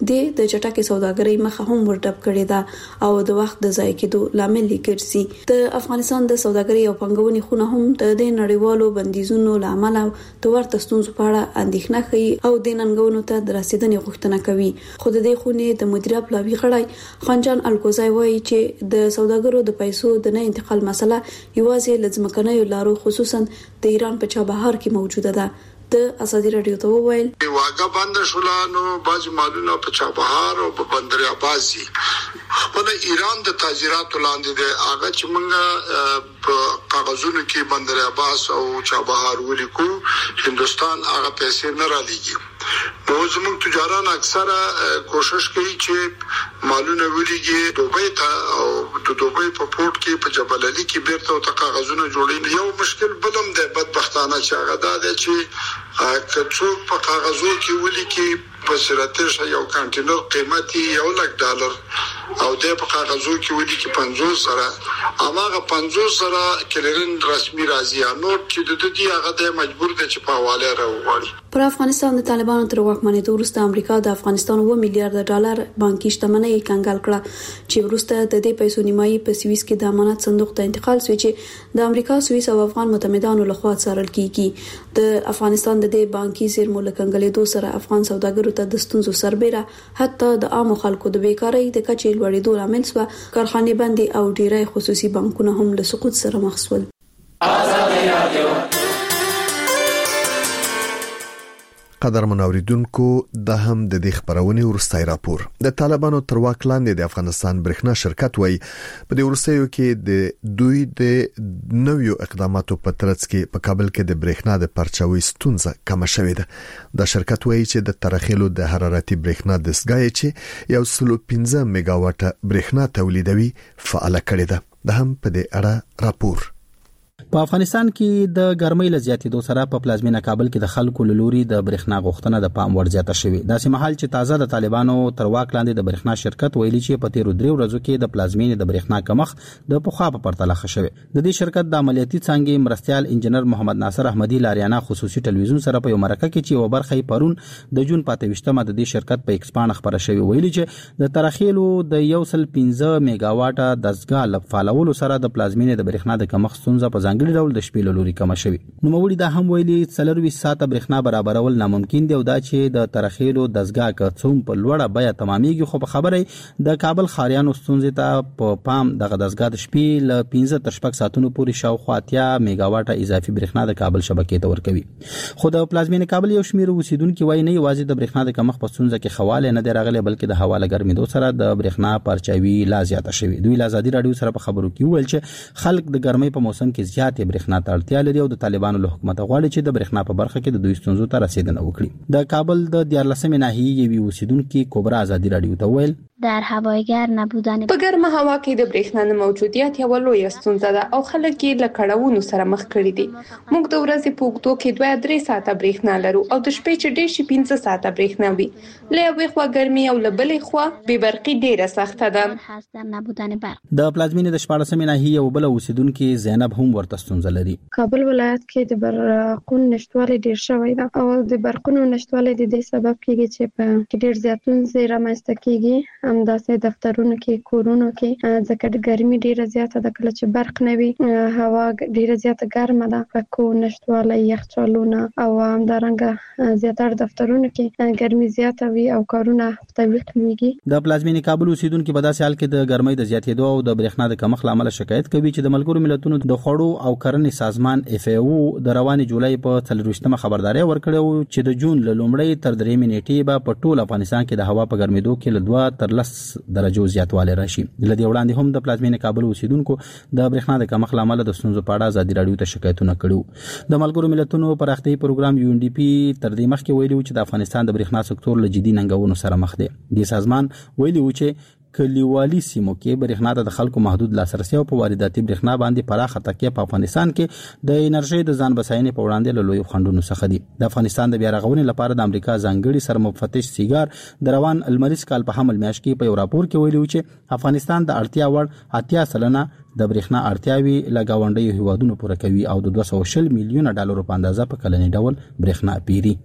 د چټکې سوداګرۍ مخه هم ورډب کړې ده او د وخت د ضایع کېدو لامل ګرځي. د افغانستان د سوداګرۍ او پنګونې خونه هم د دې نړیوالو بندیزونو لامل د ورته ستونزو په اړه اندېښنه کوي او د ننګونو ته د رسیدنې غوښتنه کوي. خو د دې خونې د مدیریت پلاوی غړی خانجان الکوزای وایي چې د سوداګرو د پیسو د نه انتقال مسله یوازې لزمکنیو لارو خصوصا د ایران په چابهار کې موجوده ده. د ازادي رادیو ته وویل واګه بند شولانو باج مالونه په چابهار او په بندر عباس دي. خپل ایران د تاجرات لاندې د هغه چې موږ په کاغذونو کې بندر عباس او چابهار ولیکو هندستان هغه پیسې نه را لېږي. نو زموږ تجاران اکثره کوشش کوي چې مالونه ولېږي دوبۍ ته او د دوبۍ په پورت کې په جبل علي کې بیرته او کاغذونه جوړي. یو مشکل بلم دی بدبختانه چې هغه دا دی چې که څوک په کاغذو کې ولیکي په سراتش یو کانټینر قیمتي یو لک ډالر او د په کاغذو کې ولیکي پنځوس سره هغه پنځوس سره کلرن رسمي راځي نو چې د دې هغه د مجبور دي چې په حواله راوړي. پر افغانستان د طالبانو تر واکمنۍ وروسته امریکا د افغانستان و میلیارډ ډالر بانکي شتمنۍ کنګال کړه چې وروسته د دې پیسو نیمایي په سویس کې د امانت صندوق ته انتقال شوی چې د امریکا، سویس او افغان متحدانو لخوا څارل کیږي. د افغانستان د دې بانکي زیرمو لکنګلېدو سره افغان سوداګرو ته د ستونزو سربېره حتی د عام خلکو د بیکارۍ د کچې لوړېدو لامل شو. کارخانې بندي او ډیری خصوصي بانکونه هم له سقوط سره مخ شول. قدر منوریدونکو د هم د دې خبرونې ورستای راپور. د طالبانو تر واک لاندې د افغانستان برېښنا شرکت وای په دې ورستیو کې د دوی د نویو اقداماتو په ترڅ کې په کابل کې د برېښنا د پرچاوي ستونزه کم شوې ده. د شرکت وای چې د ترخیلو د حرارتي برېښنا دستګاه چې یو سل پنځه میگا واټ برېښنا تولیدوي فعال کړي ده. د هم په دې اړه راپور. په افغانستان کې د ګرمۍ له زیاتېدو سره په پلازمینه کابل کې د خلکو لوري د برېښنا غوښتنه د پام وړ زیاته شوې. داسې مهال چې تازه د طالبانو تر واک لاندې د برېښنا شرکت ویلي چې په تیرو درې ورځو کې د پلازمینې د برېښنا کمښت د پخوا په پرتله ښه شوی. د دې شرکت د عملیاتي څانګې مرستيال انجنیر محمد ناصر احمدي لاریانا خصوصي ټلویزیون سره په یو مرکه کې چې یو برخه پرون د جون پاتويشتمه د دې شرکت په ایکسپان خبره شوی ویلي چې د ترخیلو د یو سل پنځه میگا واټه دستګاه لفعالولو سره د پلازمینې د برېښنا د کمښت ستونزه په ځانګړي ډول د شپې لوري کم شوی. نو موري دا هم ویلي څلوروي ساعته برېښنا برابرول ناممکن دی او دا چې د ترخیلو دزګاه کڅوم په لوړه بیا تمامېږي. خو په خبره د کابل خاریانو ستونزې ته په پام دغه دزګاه د شپې ل پنځه تر شپږ ساعتونو پورې شاوخوا اتیا میگا واټه اضافي برېښنا د کابل شبکې ته ورکوي. خو د پلازمینې کابل یو شمیر اوسیدونکو وایي نه یوازې د برېښنا د کمښت په ستونزه کې خواله نه دی راغلی بلکې د حواله ګرمېدو سره د برېښنا پرچاوي لا زیاته شوی. دوی له ازادي رادیو سره په خبرو کې ویل چې خلک د ګرمۍ په موسم کې زیاتې برېښنا ته اړتیا لري او د طالبانو له حکومت غواړي چې د برېښنا په برخه کې د دوی ستونزو ته رسیدنه وکړي. د کابل د دیارلسمې ناحیې یوې اوسیدونکو کبرا ازادي رادیو ته ویل در هوایګر نبودن په ګرمه هوا کې د برېښنا نه موجودیت یو لوی ستونزه ده او خلک یې له کړهونو سره مخ کړي دي. موږ د ورځې په اوږدو کې دوه درې ساعته برېښنا لرو او د شپې چې ډېر شي پنځه ساعته برېښنا وي. له یوې خوا ګرمي او له بلې خوا بې برقي ډېره سخته ده. د پلازمینې د شپاړسمې ناحیې یو بل اوسیدونکو زینب هم ورته ستونزه لري. کابل ولایت کې د برقونو نشټوالي ډېر شوی ده او د برقونو نشټوالي د دې سبب کیږي چې په ډېر زیاتون رامنځته کیږي. همداسې دفترونو کې، کورونو کې ځکه د ګرمي ډیره زیاته ده. کله چې برق نه وي هوا ډیره زیاته ګرمه ده. پکو نشټوالی، یخچالونه او همدارنګه زیاتره دفترونو کې ګرمي زیاته وي او کارونه تعویق کیږي. د پلازمینې کابل اوسیدونکو په داسې حال کې د ګرمۍ د زیاتېدو او د برېښنا د کمښت لامل شکایت کوي چې د ملګرو ملتونو د خوړو او کرنې سازمان اف ای او د رواني جولای په څلرويشتمه خبرداري ورکړه چې د جون له لومړۍ تر درېمې نیټې به په ټول افغانستان کې د هوا په ګرمېدو کې له دوه تر لس درجو زیاتوالی راشي. لدی وړاندې هم د پلازمینې کابل اوسیدونکو د برېښنا د کمښت لامل د ستونزو په اړه ازادي راډیو ته شکایتونه کړو. د ملګرو ملتونو پراختیایي پروګرام یو ان ډي پی تر دې مخکې ویلي و چې د افغانستان د برېښنا سکتور له جدي ننګونو سره مخ دی. د سازمان ویلي و چې کلیوالي سیمو کې برېښنا د خلکو محدود لاسرسي او په وارداتي برېښنا باندې پراخه تکیه په افغانستان کې د انرژي د ځان بساینې په وړاندې له لوی خنډونو څخه دي. د افغانستان د بیا رغونې لپاره د امریکا ځانګړي سرمفتش سیګار د روان المریز کال په حمل میاشت کې په یو راپور کې ویلي و چې افغانستان د اړتیا وړ اتیا سلنه د برېښنا اړتیاوي له ګاونډیو هیوادونو پوره کوي او د دوه سوه شل میلیونه ډالرو په اندازه په کلني ډول برېښنا پیري.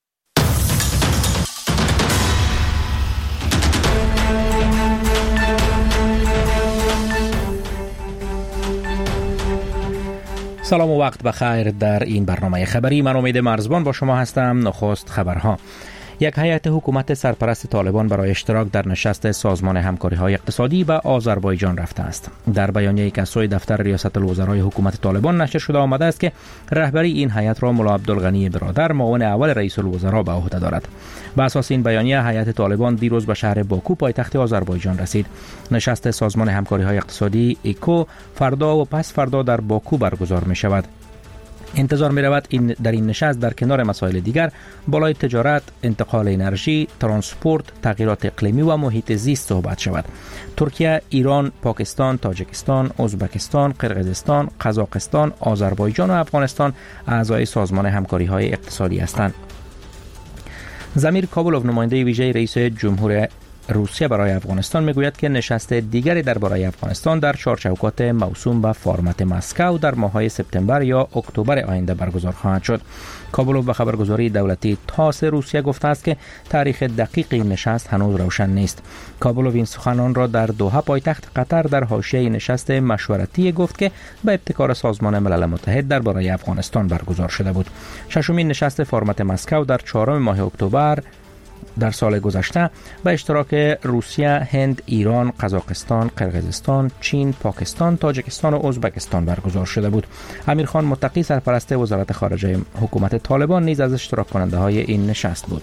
سلام و وقت بخیر. در این برنامه خبری من امید مرزبان با شما هستم. نخست خبرها. یک هیئت حکومت سرپرست طالبان برای اشتراک در نشست سازمان همکاری‌های اقتصادی به آذربایجان رفته است. در بیانیه‌ای که از سوی دفتر ریاست الوزرای حکومت طالبان نشر شده آمده است که رهبری این هیئت را ملا عبدالغنی برادر معاون اول رئیس الوزراء به عهده دارد. بر اساس این بیانیه هیئت طالبان دیروز به شهر باکو پایتخت آذربایجان رسید. نشست سازمان همکاری‌های اقتصادی ایکو فردا و پس فردا در باکو برگزار می‌شود. انتظار می رود این در این نشست در کنار مسائل دیگر بالای تجارت، انتقال انرژی، ترانسپورت، تغییرات اقلیمی و محیط زیست صحبت شود. ترکیه، ایران، پاکستان، تاجیکستان، ازبکستان، قرقیزستان، قزاقستان، آذربایجان و افغانستان اعضای سازمان همکاری‌های اقتصادی هستند. زمیر کابلوف نماینده ویژه رئیس جمهور روسیه برای افغانستان میگوید که نشست دیگری درباره افغانستان در چارچوکات موسوم به فرمت مسکو در ماه‌های سپتامبر یا اکتبر آینده برگزار خواهد شد. کابلوف به خبرگزاری دولتی تاس روسیه گفته است که تاریخ دقیق این نشست هنوز روشن نیست. کابلوف این سخنان را در دوحه پایتخت قطر در حاشیه نشست مشورتی گفت که به ابتکار سازمان ملل متحد درباره افغانستان برگزار شده بود. ششمین نشست فرمت مسکو در چهارم ماه اکتبر در سال گذشته به اشتراک روسیه، هند، ایران، قزاقستان، قرقیزستان، چین، پاکستان، تاجیکستان و ازبکستان برگزار شده بود. امیرخان متقی سرپرست وزارت خارجه حکومت طالبان نیز از اشتراک کننده های این نشست بود.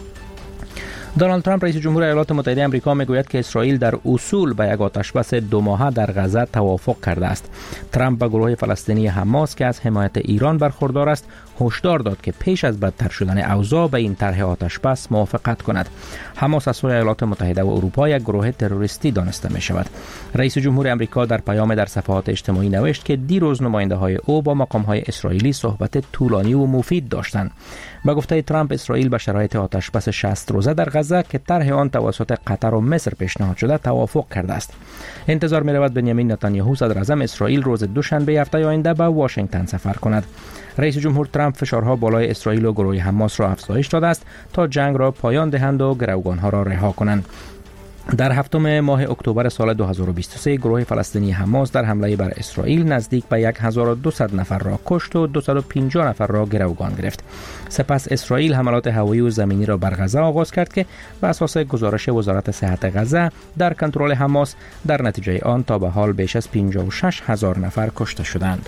دونالد ترامپ رئیس جمهور ایالات متحده آمریکا میگوید که اسرائیل در اصول به یک آتشبس دو ماهه در غزه توافق کرده است. ترامپ به گروه فلسطینی حماس که از حمایت ایران برخوردار است هشدار داد که پیش از بدتر شدن اوضاع به این طرح آتشبس موافقت کند. حماس از سوی ایالات متحده و اروپا یک گروه تروریستی دانسته می شود. رئیس جمهور آمریکا در پیام در صفحات اجتماعی نوشت که دیروز نماینده های او با مقام های اسرائیلی صحبت طولانی و مفید داشتند. با گفته ترامپ اسرائیل به شرایط آتشبس شصت روزه در غزه که طرح آن توسط قطر و مصر پیشنهاد شده توافق کرده است. انتظار می رود بنیامین نتانیاهو صدر اعظم اسرائیل روز دوشنبه هفته آینده به واشنگتن سفر کند. رئیس جمهور ترامپ فشارها بالای اسرائیل و گروه حماس را افزایش داده است تا جنگ را پایان دهند و گروگانها را رها کنند. در هفتم ماه اکتبر سال دو هزار و بیست و سه گروه فلسطینی حماس در حمله بر اسرائیل نزدیک به هزار و دویست نفر را کشت و دویست و پنجاه نفر را گروگان گرفت. سپس اسرائیل حملات هوایی و زمینی را بر غزه آغاز کرد که بر اساس گزارش وزارت صحت غزه در کنترل حماس در نتیجه آن تا به حال بیش از پنجاه و شش هزار نفر کشته شدند.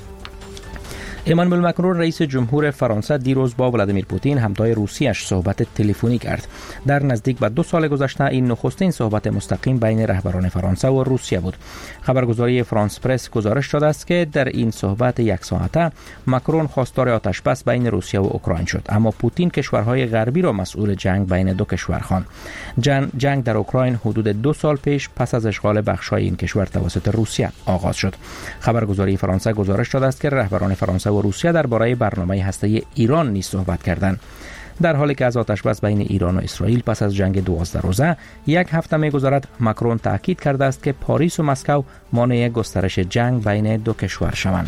امانوئل مکرون رئیس جمهور فرانسه دیروز با ولادیمیر پوتین همتای روسیش صحبت تلفنی کرد. در نزدیک به دو سال گذشته این نخستین صحبت مستقیم بین رهبران فرانسه و روسیه بود. خبرگزاری فرانس پرس گزارش داده است که در این صحبت یک ساعته مکرون خواستار آتشبس بین روسیه و اوکراین شد، اما پوتین کشورهای غربی را مسئول جنگ بین دو کشور خواند. جنگ, جنگ در اوکراین حدود دو سال پیش پس از اشغال بخش‌های این کشور توسط روسیه آغاز شد. خبرگزاری فرانسه گزارش داده است که رهبران فرانسه و روسیه درباره برنامه هسته‌ای ایران نیز صحبت کردند. در حالی که از آتشبس بین ایران و اسرائیل پس از جنگ دوازده روزه یک هفته می‌گذرد، مکرون تاکید کرده است که پاریس و مسکو مانع گسترش جنگ بین دو کشور شوند.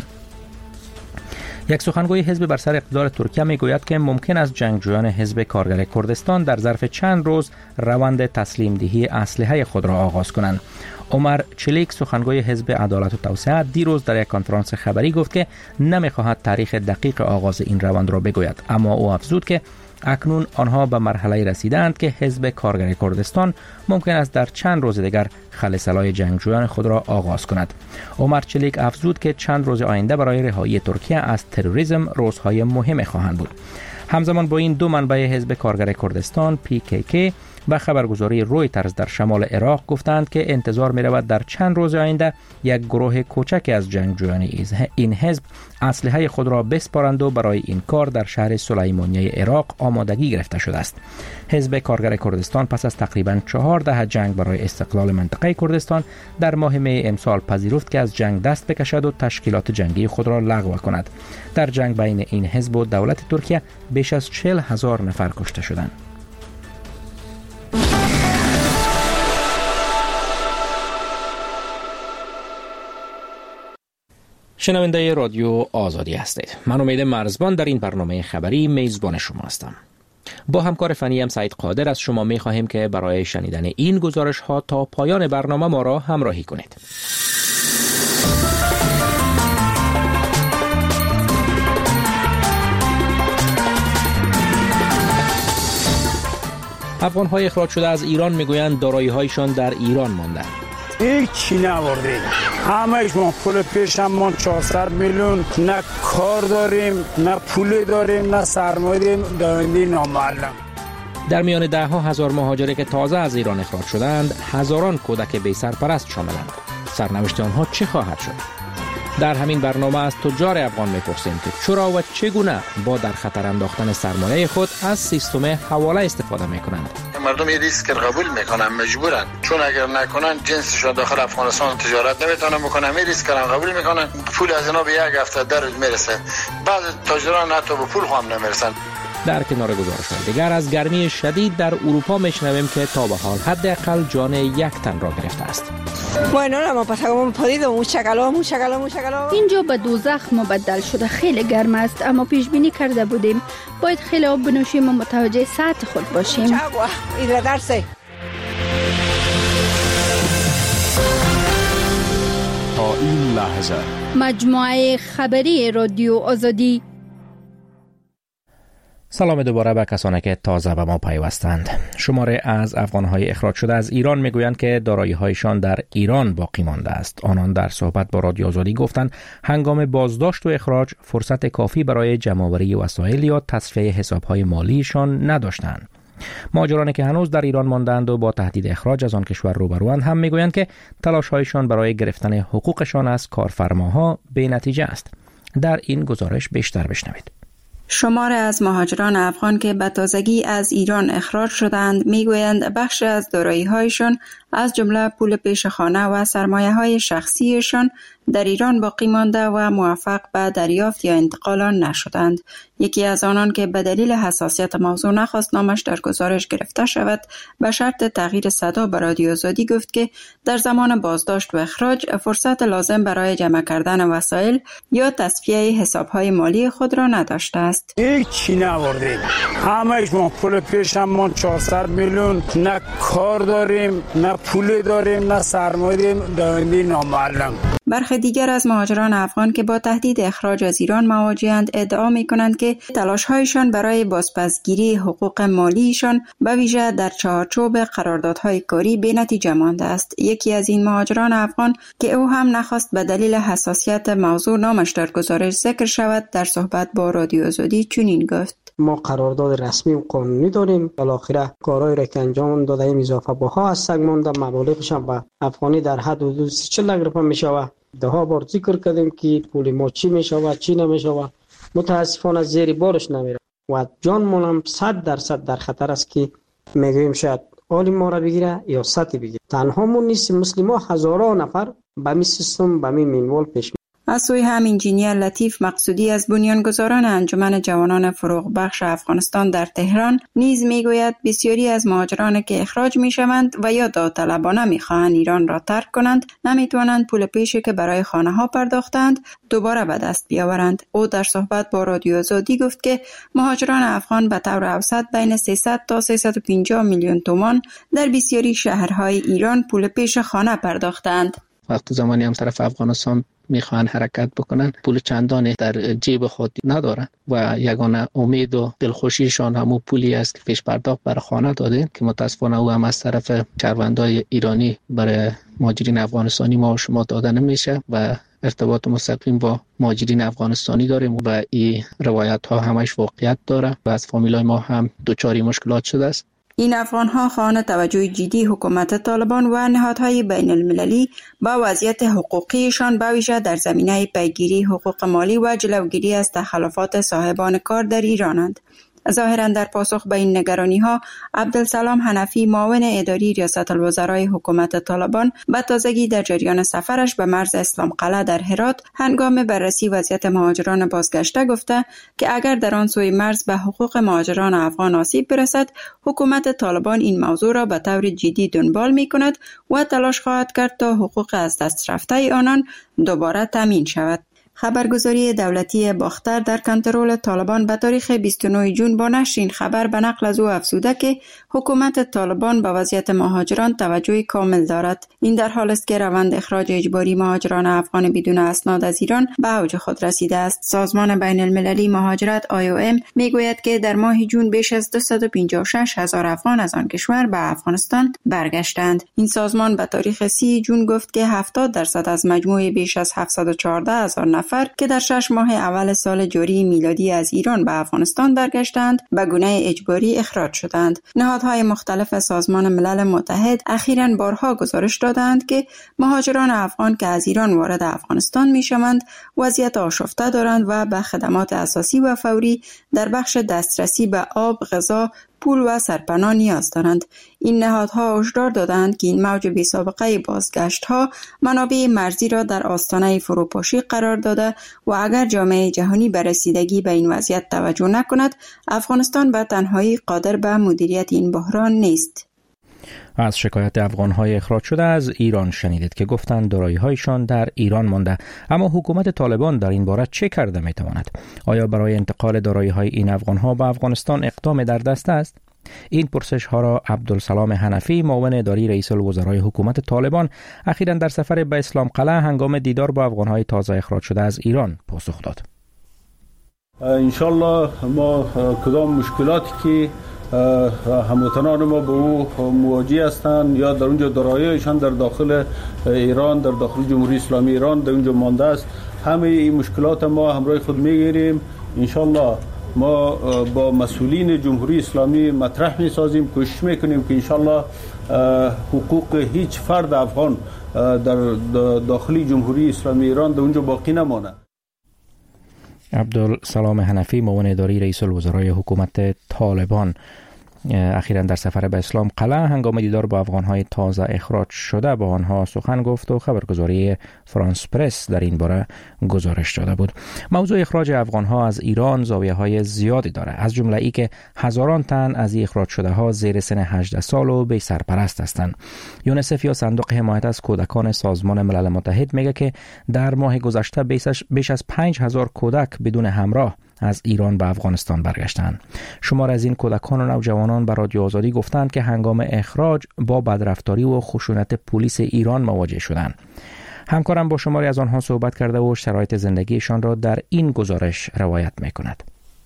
یک سخنگوی حزب بر سر اقتدار ترکیه میگوید که ممکن است جنگجویان حزب کارگر کردستان در ظرف چند روز روند تسلیم دهی اسلحه خود را آغاز کنند. عمر چلیک سخنگوی حزب عدالت و توسعه دیروز در یک کنفرانس خبری گفت که نمیخواهد تاریخ دقیق آغاز این روند را بگوید، اما او افزود که اکنون آنها به مرحله رسیدند که حزب کارگر کردستان ممکن است در چند روز دیگر خلسلای جنگجویان خود را آغاز کند. عمر چلیک افزود که چند روز آینده برای رهایی ترکیه از تروریسم روزهای مهم خواهند بود. همزمان با این دو منبع حزب کارگر کردستان پی کی کی به خبرگزاری رویترز در شمال عراق گفتند که انتظار می رود در چند روز آینده یک گروه کوچکی از جنگجویان این حزب اسلحه خود را بسپارند و برای این کار در شهر سلیمانیه عراق آمادگی گرفته شده است. حزب کارگر کردستان پس از تقریباً چهار دهه جنگ برای استقلال منطقه کردستان در ماه می امسال پذیرفت که از جنگ دست بکشد و تشکیلات جنگی خود را لغو کند. در جنگ بین این حزب و دولت ترکیه بیش از چهل هزار نفر کشته شدند. شنونده رادیو آزادی هستید. من امید مرزبان در این برنامه خبری میزبان شما هستم. با همکار فنیم سعید قادر از شما می خواهیم که برای شنیدن این گزارش ها تا پایان برنامه ما را همراهی کنید. افغان‌های اخراج شده از ایران میگویند دارایی‌هایشان در ایران مانده. هیچی نبردیم، همهش ما پول پیشمون چهارصد میلیون، نه کار داریم نه پول داریم نه سرمایه داریم، دارندی نامعلم. در میان ده ها هزار مهاجری که تازه از ایران اخراج شدند، هزاران کودک بی سرپرست شاملند. سرنوشت آنها چه خواهد شد؟ در همین برنامه از تجار افغان میپرسیم که چرا و چگونه با در خطر انداختن سرمایه خود از سیستم حواله استفاده میکنند. مردم این ریسک رو قبول میکنن، مجبورن، چون اگر نکنن جنسشون داخل افغانستان تجارت نمیتونن بکنن، این ریسک رو قبول میکنن. پول از اینا به یک هفته در روز میرسه، بعض تاجران حتی به پول هم نمیرسن. در کنار گزارش‌های دیگر از گرمی شدید در اروپا میشنویم که تا به حال حداقل جان یک تن را گرفته است. اینجا به دوزخ مبدل شده، خیلی گرم است، اما پیش بینی کرده بودیم باید خیلی آب بنوشیم و متوجه سطح خود باشیم. تا این لحظه مجموعه خبری رادیو آزادی. سلام دوباره به کسانی که تازه به ما پیوستند. شماره از افغان‌های اخراج شده از ایران میگویند که دارایی‌هایشان در ایران باقی مانده است. آنان در صحبت با رادیو آزادی گفتند هنگام بازداشت و اخراج فرصت کافی برای جمع‌آوری وسایل یا تصفیه حساب‌های مالیشان نداشتند. مهاجرانی که هنوز در ایران ماندند و با تهدید اخراج از آن کشور روبروند هم میگویند که تلاش‌هایشان برای گرفتن حقوقشان از کارفرماها بی‌نتیجه است. در این گزارش بیشتر بشنوید. شمار از مهاجران افغان که به تازگی از ایران اخراج شدند میگویند بخش از دارایی‌هایشان از جمله پول پیش خانه و سرمایه‌های شخصیشان در ایران باقی مانده و موفق به دریافت یا انتقال آن نشدند. یکی از آنان که به دلیل حساسیت موضوع نخواست نامش در گزارش گرفته شود، به شرط تغییر صدا به رادیو آزادی گفت که در زمان بازداشت و اخراج فرصت لازم برای جمع کردن وسایل یا تصفیه حساب‌های مالی خود را نداشته است. هیچی نبردیم، همهش ما پول پیشمون چهارصد میلیون، نه کار داریم نه پول داریم نه سرمایه داریم، دارندی نامعلم. برخی دیگر از مهاجران افغان که با تهدید اخراج از ایران مواجه‌اند ادعا می‌کنند که تلاش‌هایشان برای بازپسگیری حقوق مالیشان به ویژه در چارچوب قراردادهای کاری بی‌نتیجه مانده است. یکی از این مهاجران افغان که او هم نخواست به دلیل حساسیت موضوع نامش در گزارش ذکر شود، در صحبت با رادیو آزادی چنین گفت: ما قرارداد رسمی و قانونی داریم، بالاخره کارهایی را که انجام دادیم اضافه بها از سگ مانده، مبالغش هم به افغانی در حد حدود چهل لک روپیه میشود. ده ها بار ذکر کردیم که پول ما چی میشود چی نمیشود، متاسفانه زیر بارش نمیره و جانمون هم صد درصد در خطر است که میگویم شاید حال ما را بگیره یا سطح بگیره. تنها مون نیست، مسلمان هزاران نفر به می سیستم به می منوال پیش می. از سوی هم انجینیر لطیف مقصودی از بنیانگذاران انجمن جوانان فروغ بخش افغانستان در تهران نیز میگوید بسیاری از مهاجران که اخراج میشوند و یا داوطلبانه میخواهند ایران را ترک کنند نمیتوانند پول پیشی که برای خانه ها پرداختند دوباره به دست بیاورند. او در صحبت با رادیو آزادی گفت که مهاجران افغان به طور اوسط بین سیصد تا سیصد و پنجاه میلیون تومان در بسیاری شهرهای ایران پول پیش خانه پرداختند. وقتی زمانی هم طرف افغانستان میخوان حرکت بکنن پول چندانی در جیب خود ندارن و یگانه امید و دلخوشیشان همون پولی است که پیش پرداخت برای خانه داده که متاسفانه او هم از طرف شهروندای ایرانی برای مهاجرین افغانستانی ما و شما داده نمیشه و ارتباط مستقیم با مهاجرین افغانستانی داریم و این روایت ها همش واقعیت داره و از فامیلای ما هم دوچاری مشکلات شده است. این افغان‌ها خواهان توجه جدی حکومت طالبان و نهادهای بین المللی با وضعیت حقوقیشان به ویژه در زمینه پیگیری حقوق مالی و جلوگیری از تخلفات صاحبان کار در ایرانند. ظاهراً در پاسخ به این نگرانی‌ها عبدالسلام حنفی معاون اداری ریاست الوزرای حکومت طالبان به تازگی در جریان سفرش به مرز اسلام قلعه در هرات هنگام بررسی وضعیت مهاجران بازگشته گفته که اگر در آن سوی مرز به حقوق مهاجران افغان آسیب برسد، حکومت طالبان این موضوع را به طور جدی دنبال می‌کند و تلاش خواهد کرد تا حقوق از دست رفته آنان دوباره تامین شود. خبرگزاری دولتی باختر در کنترل طالبان به تاریخ بیست و نه ژوئن با نشر این خبر به نقل از او افزوده که حکومت طالبان به وضعیت مهاجران توجه کامل دارد. این در حالی است که روند اخراج اجباری مهاجران افغان بدون اسناد از ایران به اوج خود رسیده است. سازمان بین المللی مهاجرت آی او ام میگوید که در ماه ژوئن بیش از دویست و پنجاه و شش هزار افغان از آن کشور به افغانستان برگشتند. این سازمان به تاریخ سی ژوئن گفت که هفتاد درصد از مجموع بیش از هفتصد و چهارده هزار نفر که در شش ماه اول سال جاری میلادی از ایران به افغانستان برگشتند به گونه اجباری اخراج شدند. نهادهای مختلف سازمان ملل متحد اخیراً بارها گزارش دادند که مهاجران افغان که از ایران وارد افغانستان میشوند وضعیت آشفته دارند و به خدمات اساسی و فوری در بخش دسترسی به آب، غذا، پول و سرپناه نیاز دارند. این نهادها هشدار دادند که این موج بی‌سابقه بازگشت‌ها منابع مرزی را در آستانه فروپاشی قرار داده و اگر جامعه جهانی به رسیدگی به این وضعیت توجه نکند، افغانستان به تنهایی قادر به مدیریت این بحران نیست. از شکایت افغان‌های اخراج شده از ایران شنیدید که گفتند دارایی‌هایشان در ایران مانده، اما حکومت طالبان در این باره چه کرده می‌تواند؟ آیا برای انتقال دارایی‌های این افغان‌ها به افغانستان اقدام در دست است؟ این پرسش‌ها را عبدالسلام حنفی معاون اداری رئیس الوزرای حکومت طالبان اخیراً در سفر به اسلام قلعه هنگام دیدار با افغان‌های تازه اخراج شده از ایران پاسخ داد. انشالله ما کدام مشکلاتی که هموطنان ما به او مواجه هستند یا در اونجا دارایی‌هایشان در داخل ایران، در داخل جمهوری اسلامی ایران در اونجا مانده است، همه این مشکلات ما همراه خود میگیریم. انشالله ما با مسئولین جمهوری اسلامی مطرح میسازیم، کوشش میکنیم که انشالله حقوق هیچ فرد افغان در داخل جمهوری اسلامی ایران در اونجا باقی نمانه. عبدالسلام حنفی معاون اداری رئیس الوزرای حکومت طالبان اخیراً در سفر به اسلام قلعه هنگام دیدار با افغان‌های تازه اخراج شده با آنها سخن گفت و خبرگزاری فرانس پرس در این باره گزارش داده بود. موضوع اخراج افغان‌ها از ایران زاویه‌های زیادی دارد، از جمله ای که هزاران تن از این اخراج شده‌ها زیر سن هجده سال و بی سرپرست هستند. یونیسف یا صندوق حمایت از کودکان سازمان ملل متحد میگه که در ماه گذشته بیش از پنج هزار کودک بدون همراه از ایران به افغانستان برگشتند. شمار از این کودکان و نوجوانان به رادیو آزادی گفتند که هنگام اخراج با بدرفتاری و خشونت پلیس ایران مواجه شدند. همکارم با شماری از آنها صحبت کرده و شرایط زندگیشان را در این گزارش روایت می‌کند.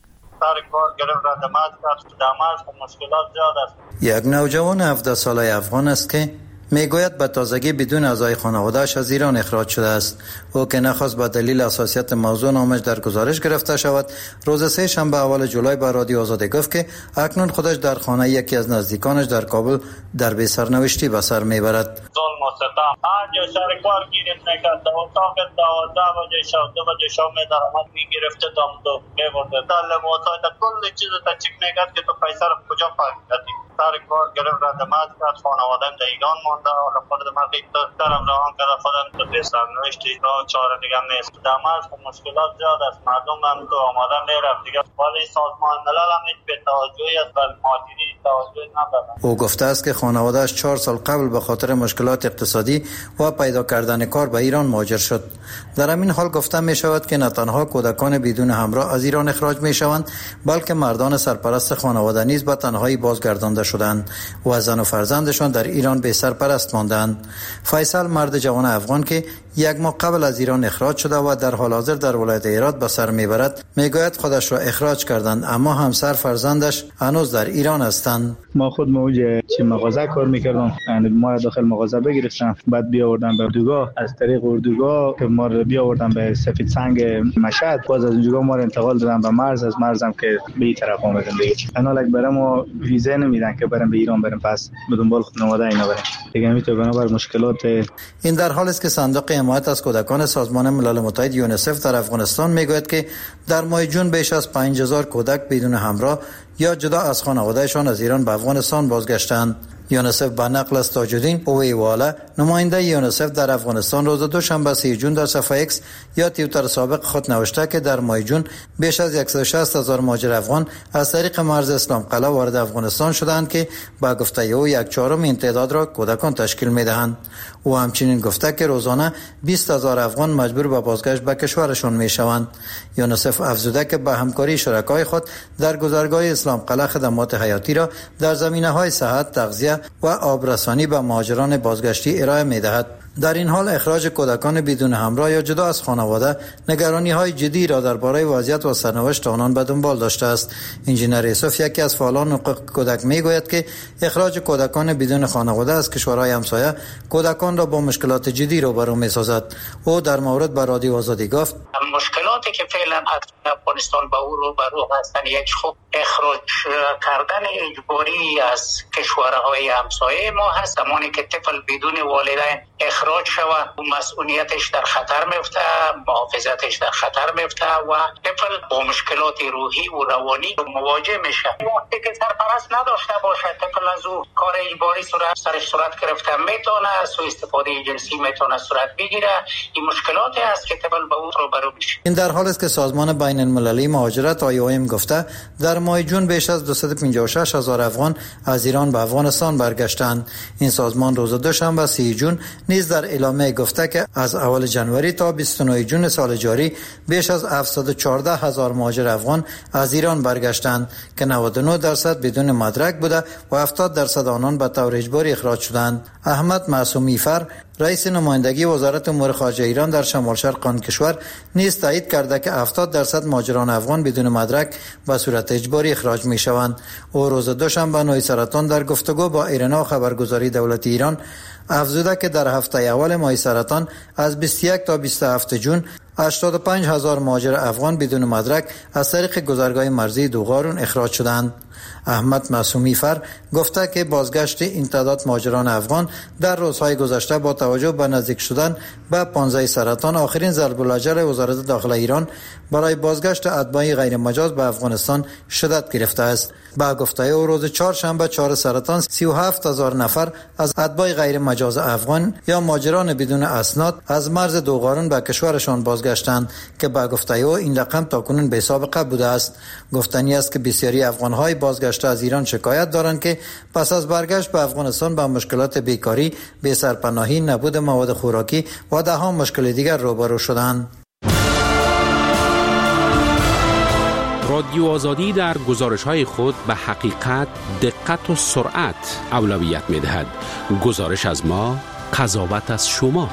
یک نوجوان هفده ساله افغان است که میگوید به تازگی بدون اعضای خانواده‌اش از ایران اخراج شده است. او که نخواست به دلیل حساسیت موضوع نامش در گزارش گرفته شود، روز سه شنبه اول جولای به رادیو آزادی گفت که اکنون خودش در خانه یکی از نزدیکانش در کابل در بی سرنوشتی به سر میبرد. ظلم و ستم آنجا سرکار گیرت نکرد و اتاق دوازده بجه شب دو بجه شب میدارمت میگرفته دام دو میبرده دل موسایت کل چیز تا چک میکرد که تو پیسه رو کجا پاکیدی سر کار گرفت ردمت کرد. خانوادم در ایران مانده و خود مرقی دارم رهان کرده خودم تو بی سرنوشتی را چاره دیگه نیست. دمت مشکلات زیاد است، مردم هم تو آماده میرفت دیگه، ولی سازمان ملل هم هیچ به توجهی است بر مهاجری توجه ندارد. او گفته است که خانواده‌اش چهار سال قبل به خاطر مشکلات اقتصادی و پیدا کردن کار به ایران مهاجر شد. در همین حال گفته می شود که نه تنها کودکان بدون همراه از ایران اخراج می شوند، بلکه مردان سرپرست خانواده نیز به تنهایی بازگردانده شدند و زن و فرزندشان در ایران بی سرپرست ماندند. فیصل مرد جوان افغان که یک ماه قبل از ایران اخراج شده و در حال حاضر در ولایت هرات به سر میبرد. میگوید خودش را اخراج کردند اما همسر فرزندش هنوز در ایران هستند. ما خود موج چه مغازه کار میکردم، یعنی ما داخل مغازه بگرفتم، بعد بیا آوردن به اردوگاه، از طریق اردوگاه که ما رو بیا آوردن به سفید سنگ مشهد، باز از اونجا ما رو انتقال دادن به مرز، از مرزم که به این طرف اومدیم دیگه. انا لک برام ما ویزا نمیدن که برام به ایران بریم، پس به دنبال خانواده اینا بریم دیگه. میتونه بنابر مشکلات. این در حالی است که صندوق حمایت از کودکان سازمان ملل متحد یونیسف در افغانستان میگوید که در ماه جون بیش از پنج هزار کودک بدون همراه یا جدا از خانوادهشان از ایران به افغانستان بازگشتند. یونیسف به نقل از تاج‌الدین اویوالا نماینده یونیسف در افغانستان روز دوشنبه سی جون در صفحه ایکس یا توییتر سابق خود نوشته که در ماه جون بیش از صد و شصت هزار مهاجر افغان از طریق مرز اسلام قلعه وارد افغانستان شدند که با گفته او یک چهارم این تعداد را کودکان تشکیل می‌دهند. او همچنین گفته که روزانه بیست هزار افغان مجبور به بازگشت به کشورشان می‌شوند. یونیسف افزوده که به همکاری شرکای خود در گذرگاه اسلام قلعه خدمات حیاتی را در زمینه‌های صحت، تغذیه و آبرسانی به مهاجران بازگشتی ارائه می‌دهد. در این حال اخراج کودکان بدون همراه یا جدا از خانواده نگرانی‌های جدی را درباره وضعیت و سرنوشت آنان به دنبال داشته است. انجینر یوسف یکی از فعالان حقوق کودک میگوید که اخراج کودکان بدون خانواده از کشورهای همسایه کودکان را با مشکلات جدی روبرو می‌سازد. او در مورد به رادیو آزادی گفت: مشکلاتی که فعلا افغانستان با او روبرو هستند، یک خوب اخراج کردن اجباری از کشورهای همسایه ما هست. زمانی که طفل بدون والدین اخراج شود و مسئولیتش در خطر میفته، محافظتش در خطر میفته و طفل با مشکلات روحی و روانی مواجه میشه. وقتی که سرپرست نداشته باشه، طفل از او کار اجباری صورت سرش صورت گرفته میتونه، سوء استفاده جنسی میتونه صورت بگیره. این مشکلاتی است که طفل با او روبرو میشه. این در حالی است که سازمان بین المللی مهاجرت آی او ام گفته در ماه جون بیش از دویست و پنجاه و شش هزار افغان از ایران به افغانستان برگشتند. این سازمان روز دوشنبه سی جون نیز در اعلامیه گفته که از اول جنوری تا بیست و نه جون سال جاری بیش از هفتصد و چهارده هزار مهاجر افغان از ایران برگشتند که نود و نه درصد بدون مدرک بوده و هفتاد درصد آنان به طور اجباری اخراج شدند. احمد معصومی فر رئیس نمایندگی وزارت امور خارجه ایران در شمال شرق آن کشور نیز تایید کرده که هفتاد درصد مهاجران افغان بدون مدرک به صورت اجباری اخراج می شوند. او روز دوشنبه نوعی سرطان در گفتگو با ایرنا خبرگزاری دولتی ایران افزوده که در هفته اول ماه سرطان از بیست و یک تا بیست و هفت جون هشتاد و پنج هزار مهاجر افغان بدون مدرک از طریق گذرگاه مرزی دوغارون اخراج شدند. احمد معصومی فر گفته که بازگشت این تعداد مهاجران افغان در روزهای گذشته با توجه به نزدیک شدن به پانزده سرطان آخرین ضرب الاجل وزارت داخله ایران برای بازگشت اتباع غیر مجاز به افغانستان شدت گرفته است. با گفته او روز چهارشنبه چهار سرطان سی و هفت هزار نفر از اتباع غیر مجاز افغان یا مهاجران بدون اسناد از مرز دوغارون به کشورشان بازگشتند که با گفته او این رقم تاکنون بی سابقه بوده است. گفتنی است که بسیاری افغان‌های بازگشته از ایران شکایت دارند که پس از برگشت به افغانستان با مشکلات بیکاری، بی‌سرپناهی، نبود مواد خوراکی و ده‌ها مشکل دیگر روبرو شدند. رادیو آزادی در گزارش‌های خود به حقیقت، دقت و سرعت اولویت می‌دهد. گزارش از ما، قضاوت از شما.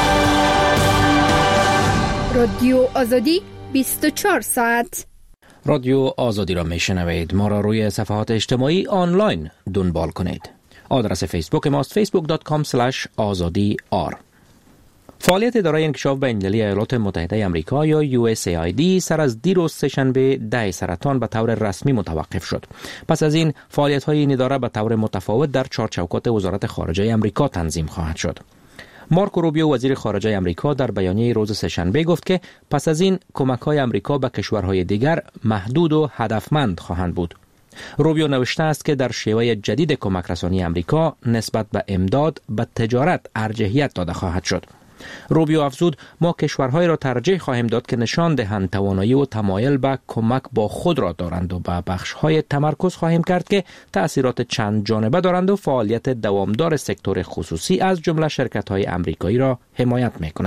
رادیو آزادی بیست و چهار ساعت. رادیو آزادی را میشنوید. ما را روی صفحات اجتماعی آنلاین دنبال کنید. آدرس فیسبوک ماست فیسبوک دات کام اسلش آزادی آر. فعالیت اداره انکشاف بین‌المللی ایالات متحده آمریکا یا یو اس ای آی دی سر از دیروز سه‌شنبه ده سرطان به طور رسمی متوقف شد. پس از این فعالیت‌های این اداره به طور متفاوت در چارچوکات وزارت خارجه آمریکا تنظیم خواهد شد. مارکو روبیو وزیر خارجه آمریکا در بیانیه روز سه‌شنبه گفت که پس از این کمک‌های آمریکا به کشورهای دیگر محدود و هدفمند خواهند بود. روبیو نوشته است که در شیوه جدید کمک رسانی آمریکا نسبت به امداد به تجارت ارجحیت داده خواهد شد. روبیو افزود ما کشورهایی را ترجیح خواهیم داد که نشان دهند توانایی و تمایل به کمک با خود را دارند و به بخش‌های تمرکز خواهیم کرد که تأثیرات چند جانبه دارند و فعالیت دوامدار سکتور خصوصی از جمله شرکت‌های آمریکایی را حمایت می‌کنند.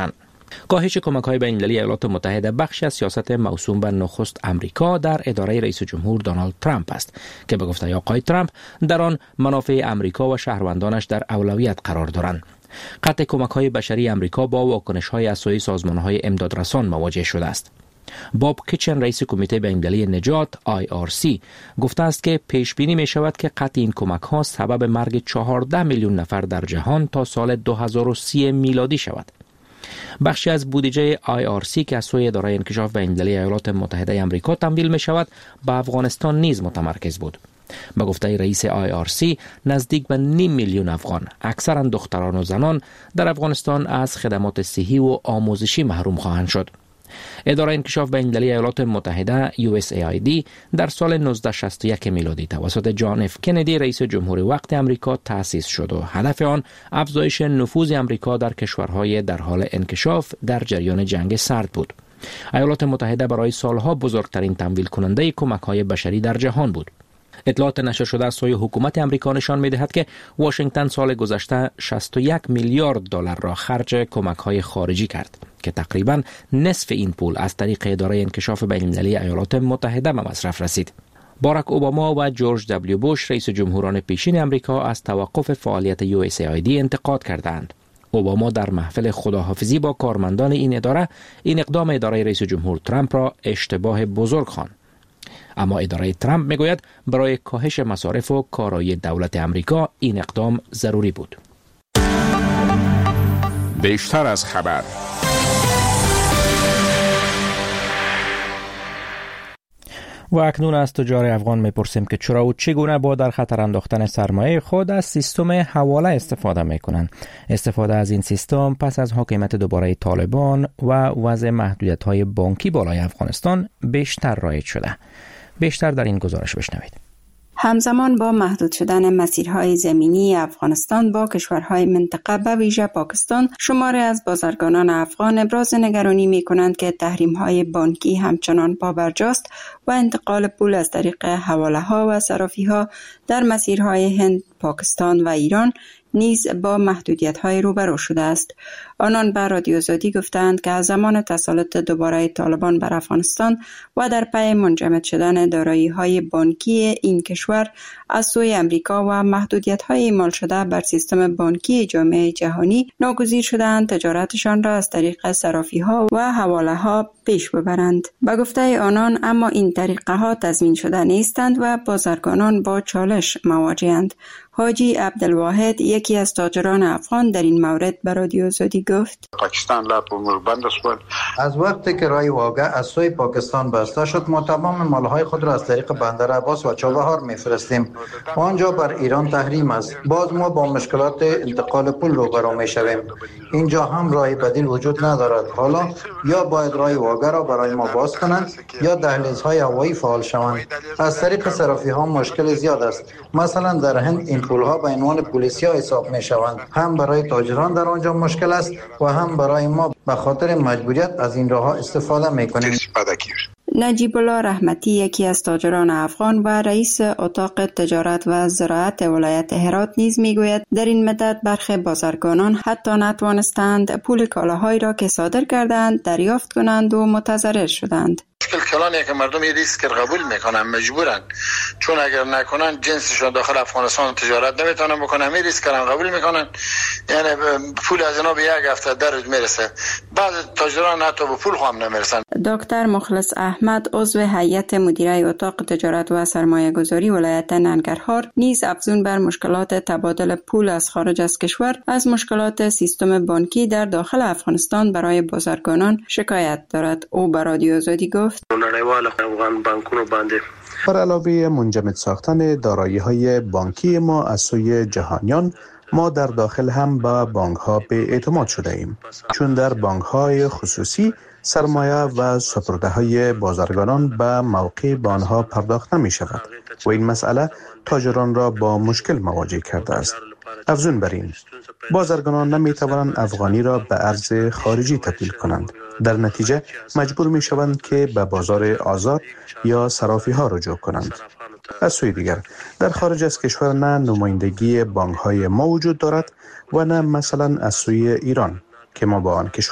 کاهش کمک‌های بین‌المللی ایالات متحده بخشی از سیاست موسوم به نخست امریکا در اداره رئیس جمهور دونالد ترامپ است که به گفته آقای ترامپ در آن منافع امریکا و شهروندانش در اولویت قرار دارند. قطع کمک‌های بشری امریکا با واکنش‌های از سوی سازمان‌های امدادرسان مواجه شده است. باب کیچن رئیس کمیته بین‌المللی نجات آی آر سی گفته است که پیش بینی می شود که قطع این کمک‌ها سبب مرگ چهارده میلیون نفر در جهان تا سال دو هزار و سی میلادی شود. بخشی از بودجه آی آر سی که از سوی اداره انکشاف بین‌المللی ایالات متحده آمریکا تمویل می شود به افغانستان نیز متمرکز بود. به گفته رئیس آی آر سی نزدیک به نیم میلیون افغان، اکثرا دختران و زنان، در افغانستان از خدمات صحی و آموزشی محروم خواهند شد. اداره انکشاف بین‌المللی ایالات متحده یو اس ای آی دی در سال نوزده شصت و یک میلادی توسط جان اف کندی رئیس جمهوری وقت امریکا تأسیس شد و هدف آن افزایش نفوذ امریکا در کشورهای در حال انکشاف در جریان جنگ سرد بود. ایالات متحده برای سالها بزرگترین تمویل کننده کمک‌های بشری در جهان بود. اطلاعات نشر شده از سوی حکومت امریکا نشان می‌دهد که واشنگتن سال گذشته شصت و یک میلیارد دلار را خرج کمک‌های خارجی کرد که تقریباً نصف این پول از طریق اداره انکشاف بین‌المللی ایالات متحده به مصرف رسید. باراک اوباما و جورج دبلیو بوش رئیس جمهوران پیشین امریکا از توقف فعالیت یو اس ای آی دی انتقاد کردند. اوباما در محفل خداحافظی با کارمندان این اداره این اقدام اداره رئیس جمهور ترامپ را اشتباه بزرگ خواند. اما اداره ترامپ میگوید برای کاهش مصارف و کارایی دولت امریکا این اقدام ضروری بود. بیشتر از خبر. و اکنون از تجار افغان میپرسیم که چرا و چگونه با در خطر انداختن سرمایه خود از سیستم حواله استفاده میکنند. استفاده از این سیستم پس از حاکمیت دوباره طالبان و وضع محدودیت‌های بانکی بالای افغانستان بیشتر رایج شده. بیشتر در این گزارش بشنوید. همزمان با محدود شدن مسیرهای زمینی افغانستان با کشورهای منطقه به ویژه پاکستان، شماری از بازرگانان افغان ابراز نگرانی می کنند که تحریم‌های بانکی همچنان پابرجاست و انتقال پول از طریق حواله‌ها و صرافی‌ها در مسیرهای هند، پاکستان و ایران نیز با محدودیت‌های روبرو شده است. آنان به رادیو آزادی گفتند که از زمان تسلط دوباره طالبان بر افغانستان و در پی منجمد شدن دارایی‌های بانکی این کشور از سوی امریکا و محدودیت‌های اعمال شده بر سیستم بانکی جامعه جهانی ناگزیر شدند تجارتشان را از طریق صرافی‌ها و حواله‌ها پیش ببرند. به گفته آنان اما این طریقه‌ها تضمین شده نیستند و بازرگانان با چالش مواجه‌اند. حاجی عبدالواحد یکی از تاجران افغان در این مورد به رادیو آزادی گفت: پاکستان لا پمر بند شد. از وقتی که راه واگه از سوی پاکستان بسته شد، ما تمام مالهای خود را از طریق بندر عباس و چابهار میفرستیم. آنجا بر ایران تحریم است. باز ما با مشکلات انتقال پول روبرو میشویم. اینجا هم راه بدیل وجود ندارد. حالا یا باید راه واگه را برای ما باز کنند یا دهلیزهای هوایی فعال شوند. از طریق صرافی ها مشکل زیاد است. مثلا در هند این پولها به عنوان پولیسیا حساب می شوند. هم برای تاجران در آنجا مشکل است و هم برای ما به خاطر مجبوریت از این راه استفاده می کنیم. نجیب الله رحمتی یکی از تاجران افغان و رئیس اتاق تجارت و زراعت ولایت هرات نیز میگوید در این مدت برخی بازرگانان حتی نتوانستند پول کالاهایی را که صادر کردند دریافت کنند و متضرر شدند. مشکل کلانیه که مردم این ریسک قبول میکنن، مجبورن، چون اگر نکنن جنسشون داخل افغانستان تجارت نمیتونن بکنن، این ریسک رو قبول میکنن، یعنی پول از اینا به یک هفته در روز میرسه. بعض تاجران حتی به پول هم نمیرسن. دکتر مخلص احمد عضو هیئت مدیره اتاق تجارت و سرمایه گذاری ولایت ننگرهار نیز افزون بر مشکلات تبادل پول از خارج از کشور از مشکلات سیستم بانکی در داخل افغانستان برای بازرگانان شکایت دارد. او به رادیو آزادی گفت: نړیوال افغان بانکونو باندې بر علاوه منجمد ساختن دارایی‌های بانکی ما از سوی جهانیان، ما در داخل هم با بانک‌ها به اعتماد شده ایم، چون در بانک‌های خصوصی سرمایه و سپرده‌های بازرگانان به موقع به آنها پرداخت نمی‌شود و این مسئله تاجران را با مشکل مواجه کرده است. افزون بر این، بازرگانان نمی‌توانند افغانی را به ارز خارجی تبدیل کنند. در نتیجه مجبور می‌شوند که به بازار آزاد یا صرافی‌ها رجوع کنند. از سوی دیگر در خارج از کشور نه نمایندگی بانک‌های ما وجود دارد و نه مثلا از سوی ایران که ما با آن کشور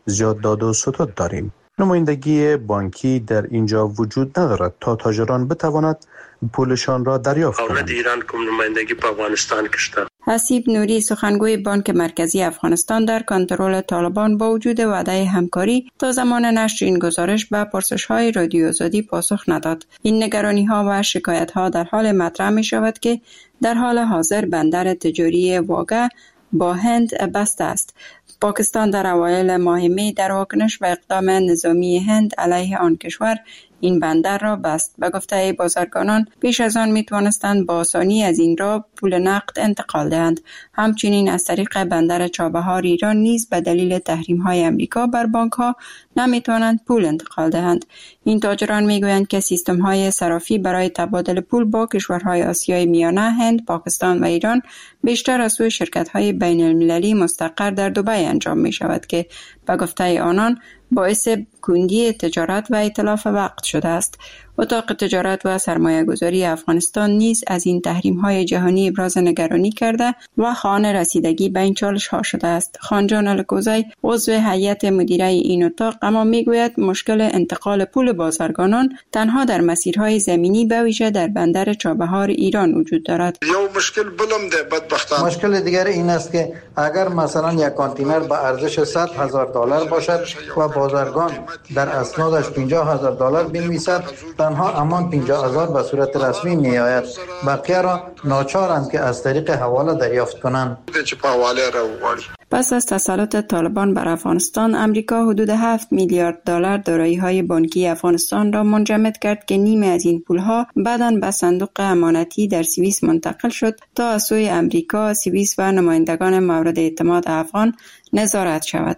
زیاد داد و ستد داریم. نمایندگی بانکی در اینجا وجود ندارد تا تاجران بتواند پولشان را دریافت کنند. ایران کوم نمایندگی په افغانستان کې شته. حسیب نوری سخنگوی بانک مرکزی افغانستان در کنترل طالبان با وجود وعده همکاری تا زمان نشر این گزارش به پرسش‌های رادیو آزادی پاسخ نداد. این نگرانی‌ها و شکایت‌ها در حال مطرح می‌شود که در حال حاضر بندر تجاری واگه با هند بسته است. پاکستان در اوایل ماه می در واکنش به اقدام نظامی هند علیه آن کشور این بندر را بست. به گفته بازرگانان پیش از آن می توانستند با آسانی از این راه پول نقد انتقال دهند. همچنین از طریق بندر چابهار ایران نیز به دلیل تحریم های امریکا بر بانک ها نمی توانند پول انتقال دهند. این تاجران می گویند که سیستم های صرافی برای تبادل پول با کشورهای آسیای میانه، هند، پاکستان و ایران بیشتر از سوی شرکت های بین المللی مستقر در دبی انجام می شود که به گفته آنان باعث کندی تجارت و اتلاف وقت شده است. اتاق تجارت و سرمایه گذاری افغانستان نیز از این تحریم های جهانی ابراز نگرانی کرده و خانه رسیدگی به این چالش ها شده است. خانجان الکوزی عضو هیئت مدیره این اتاق اما میگوید مشکل انتقال پول بازرگانان تنها در مسیرهای زمینی به ویژه در بندر چابهار ایران وجود دارد. یو مشکل بلم ده بدبختانه. مشکل دیگر این است که اگر مثلا یک کانتینر به ارزش صد هزار دلار باشد و بازرگان در اسنادش پنجاه هزار دلار بنویسد، تنها همان پنجاه هزار به صورت رسمی می آید. بقیه را ناچارند که از طریق حواله دریافت کنند. پس از تسلط طالبان بر افغانستان، امریکا حدود هفت میلیارد دلار دارایی‌های بانکی افغانستان را منجمد کرد که نیمه از این پول‌ها بعداً به صندوق امانتی در سوئیس منتقل شد تا از سوی امریکا، سوئیس و نمایندگان مورد اعتماد افغان نظارت شود.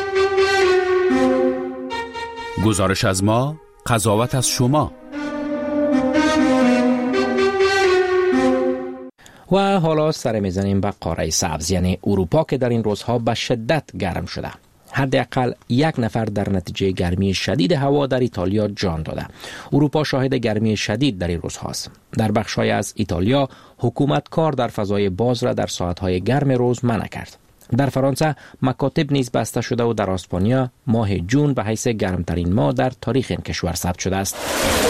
گزارش از ما، قضاوت از شما. و حالا سر میزنیم به قاره سبز، یعنی اروپا که در این روزها به شدت گرم شده. حداقل یک نفر در نتیجه گرمی شدید هوا در ایتالیا جان داده. اروپا شاهد گرمی شدید در این روزهاست. در بخش‌های از ایتالیا حکومت کار در فضای باز را در ساعت‌های گرم روز منع کرد. در فرانسه مکاتب نیز بسته شده و در اسپانیا ماه جون به حیث گرمترین ماه در تاریخ این کشور ثبت شده است.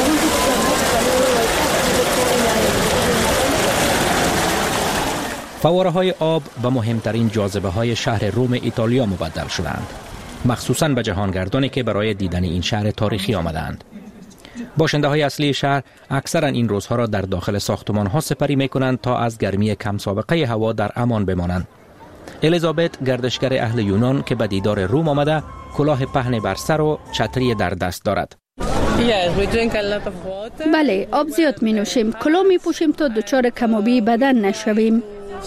فواره های آب به مهمترین جاذبه های شهر روم ایتالیا مبدل شدند، مخصوصاً به جهانگردانی که برای دیدن این شهر تاریخی آمدند. باشنده های اصلی شهر اکثرا این روزها را در داخل ساختمان ها سپری می کنند تا از گرمی کم سابقه هوا در امان بمانند. الیزابت گردشگر اهل یونان که به دیدار روم آمده، کلاه پهن بر سر و چتری در دست دارد. بله، آب زیاد می نوشیم، کلاه می پوشیم تا دچار کم‌آبی بدن نشویم.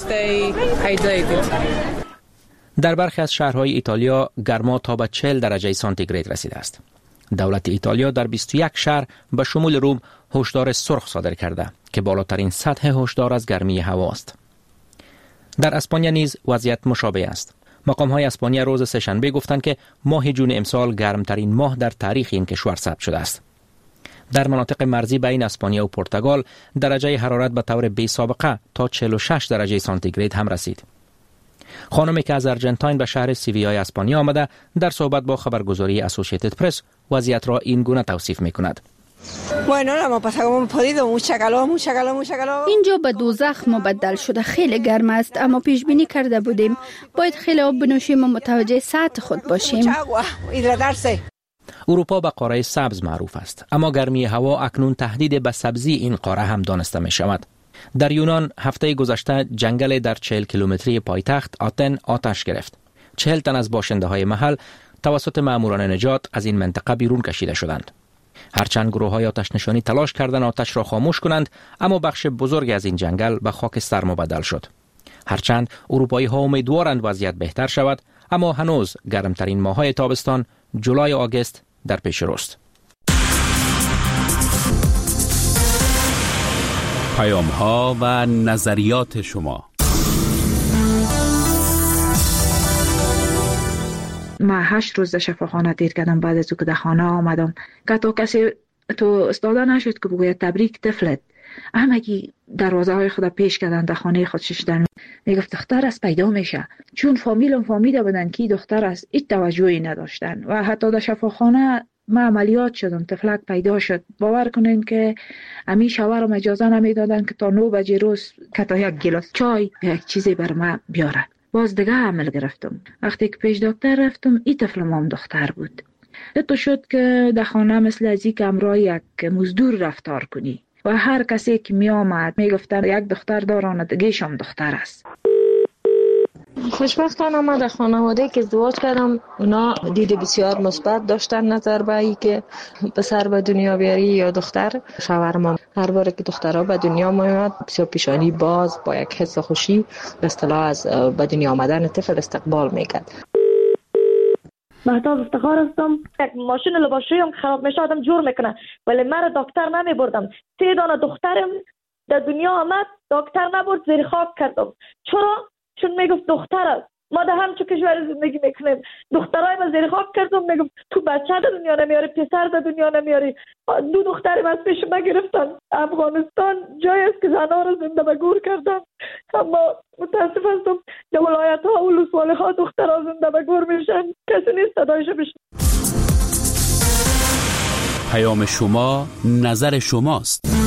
در برخی از شهرهای ایتالیا گرما تا به چهل درجه سانتیگراد رسیده است. دولت ایتالیا در بیست و یک شهر به شمول روم هشدار سرخ صادر کرده که بالاترین سطح هشدار از گرمی هوا است. در اسپانیا نیز وضعیت مشابه است. مقام‌های اسپانیا روز سه‌شنبه گفتند که ماه جون امسال گرمترین ماه در تاریخ این کشور ثبت شده است. در مناطق مرزی بین اسپانیا و پرتغال درجه حرارت به طور بی سابقه تا چهل و شش درجه سانتیگراد هم رسید. خانمی که از ارجنتاین به شهر سیویای اسپانیا آمده در صحبت با خبرگزاری اسوسییتد پرس وضعیت را این گونه توصیف می‌کند. اینجا به دوزخ مبدل شده، خیلی گرم است، اما پیش بینی کرده بودیم باید خیلی آب بنوشیم و متوجه سطح خود باشیم. اروپا به قاره سبز معروف است، اما گرمی هوا اکنون تهدید به سبزی این قاره هم دانسته می شود. در یونان هفته گذشته جنگل در چهل کیلومتری پایتخت آتن آتش گرفت. چهل تن از باشنده های محل توسط ماموران نجات از این منطقه بیرون کشیده شدند. هرچند گروه های آتش نشانی تلاش کردند آتش را خاموش کنند، اما بخش بزرگی از این جنگل به خاکستر مبدل شد. هرچند اروپایی ها امیدوارند وضعیت بهتر شود، اما هنوز گرمترین ماه‌های تابستان جولای و آگوست در پیش روست. پیام ها و نظریات شما. ما هشت روز در شفاخانه دیر کردم بعد از که در خانه آمدم که تا کسی تو استاده نشد که بگوید تبریک طفلت. همگی دروازه های خود پیش کردن، در خانه خود ششتن. میگفت دختر است پیدا میشه، چون فامیلم فامیده بودن که دختر است، هیچ توجهی نداشتن. و حتی در شفاخانه ما عملیات شدم، تفلک پیدا شد. باور کنین که امی شوهرم اجازه نمیدادن که تا نو بجه روز که تا یک گلاس چای یک چیزی بر ما بیاره. باز دیگه عمل گرفتم. وقتی که پیش دکتر رفتم، این طفلم هم دختر بود. تو شد که در خانه مثل از این که امرای یک مزدور رفتار کنی و هر کسی که می آمد می گفتن یک دختر دارن، دیگه‌ش هم دختر است. خوشبختانه من در خانواده که ازدواج کردم، اونا دید بسیار مثبت داشتن نظر به این که پسر به دنیا بیاری یا دختر. شوهرم هر بار که دخترها به دنیا میاد بسیار پیشانی باز با یک حس خوشی به اصطلاح از به دنیا آمدن طفل استقبال میکرد. مهتاب افتخار هستم. یک ماشین لباسشویی هم خراب میشه آدم جور میکنه، ولی من دکتر نمی بردم. سه دانه دخترم در دنیا آمد، دکتر نبرد، زیر خاک کردم. چرا؟ چون میگفت دختر است. ما در همچون کشور زندگی میکنیم، دخترای ما زیر خاک کردم. میگفت تو بچه در دنیا نمیاری، پسر در دنیا نمیاری. دو دخترم از پیش ما گرفتن. افغانستان جایی است که زنها را زنده به گور کردن، اما متاسف هستم در ولایت ها و ولسوالی ها دخترها زنده به گور میشن، کسی نیست صدایش بشه. پیام شما، نظر شماست.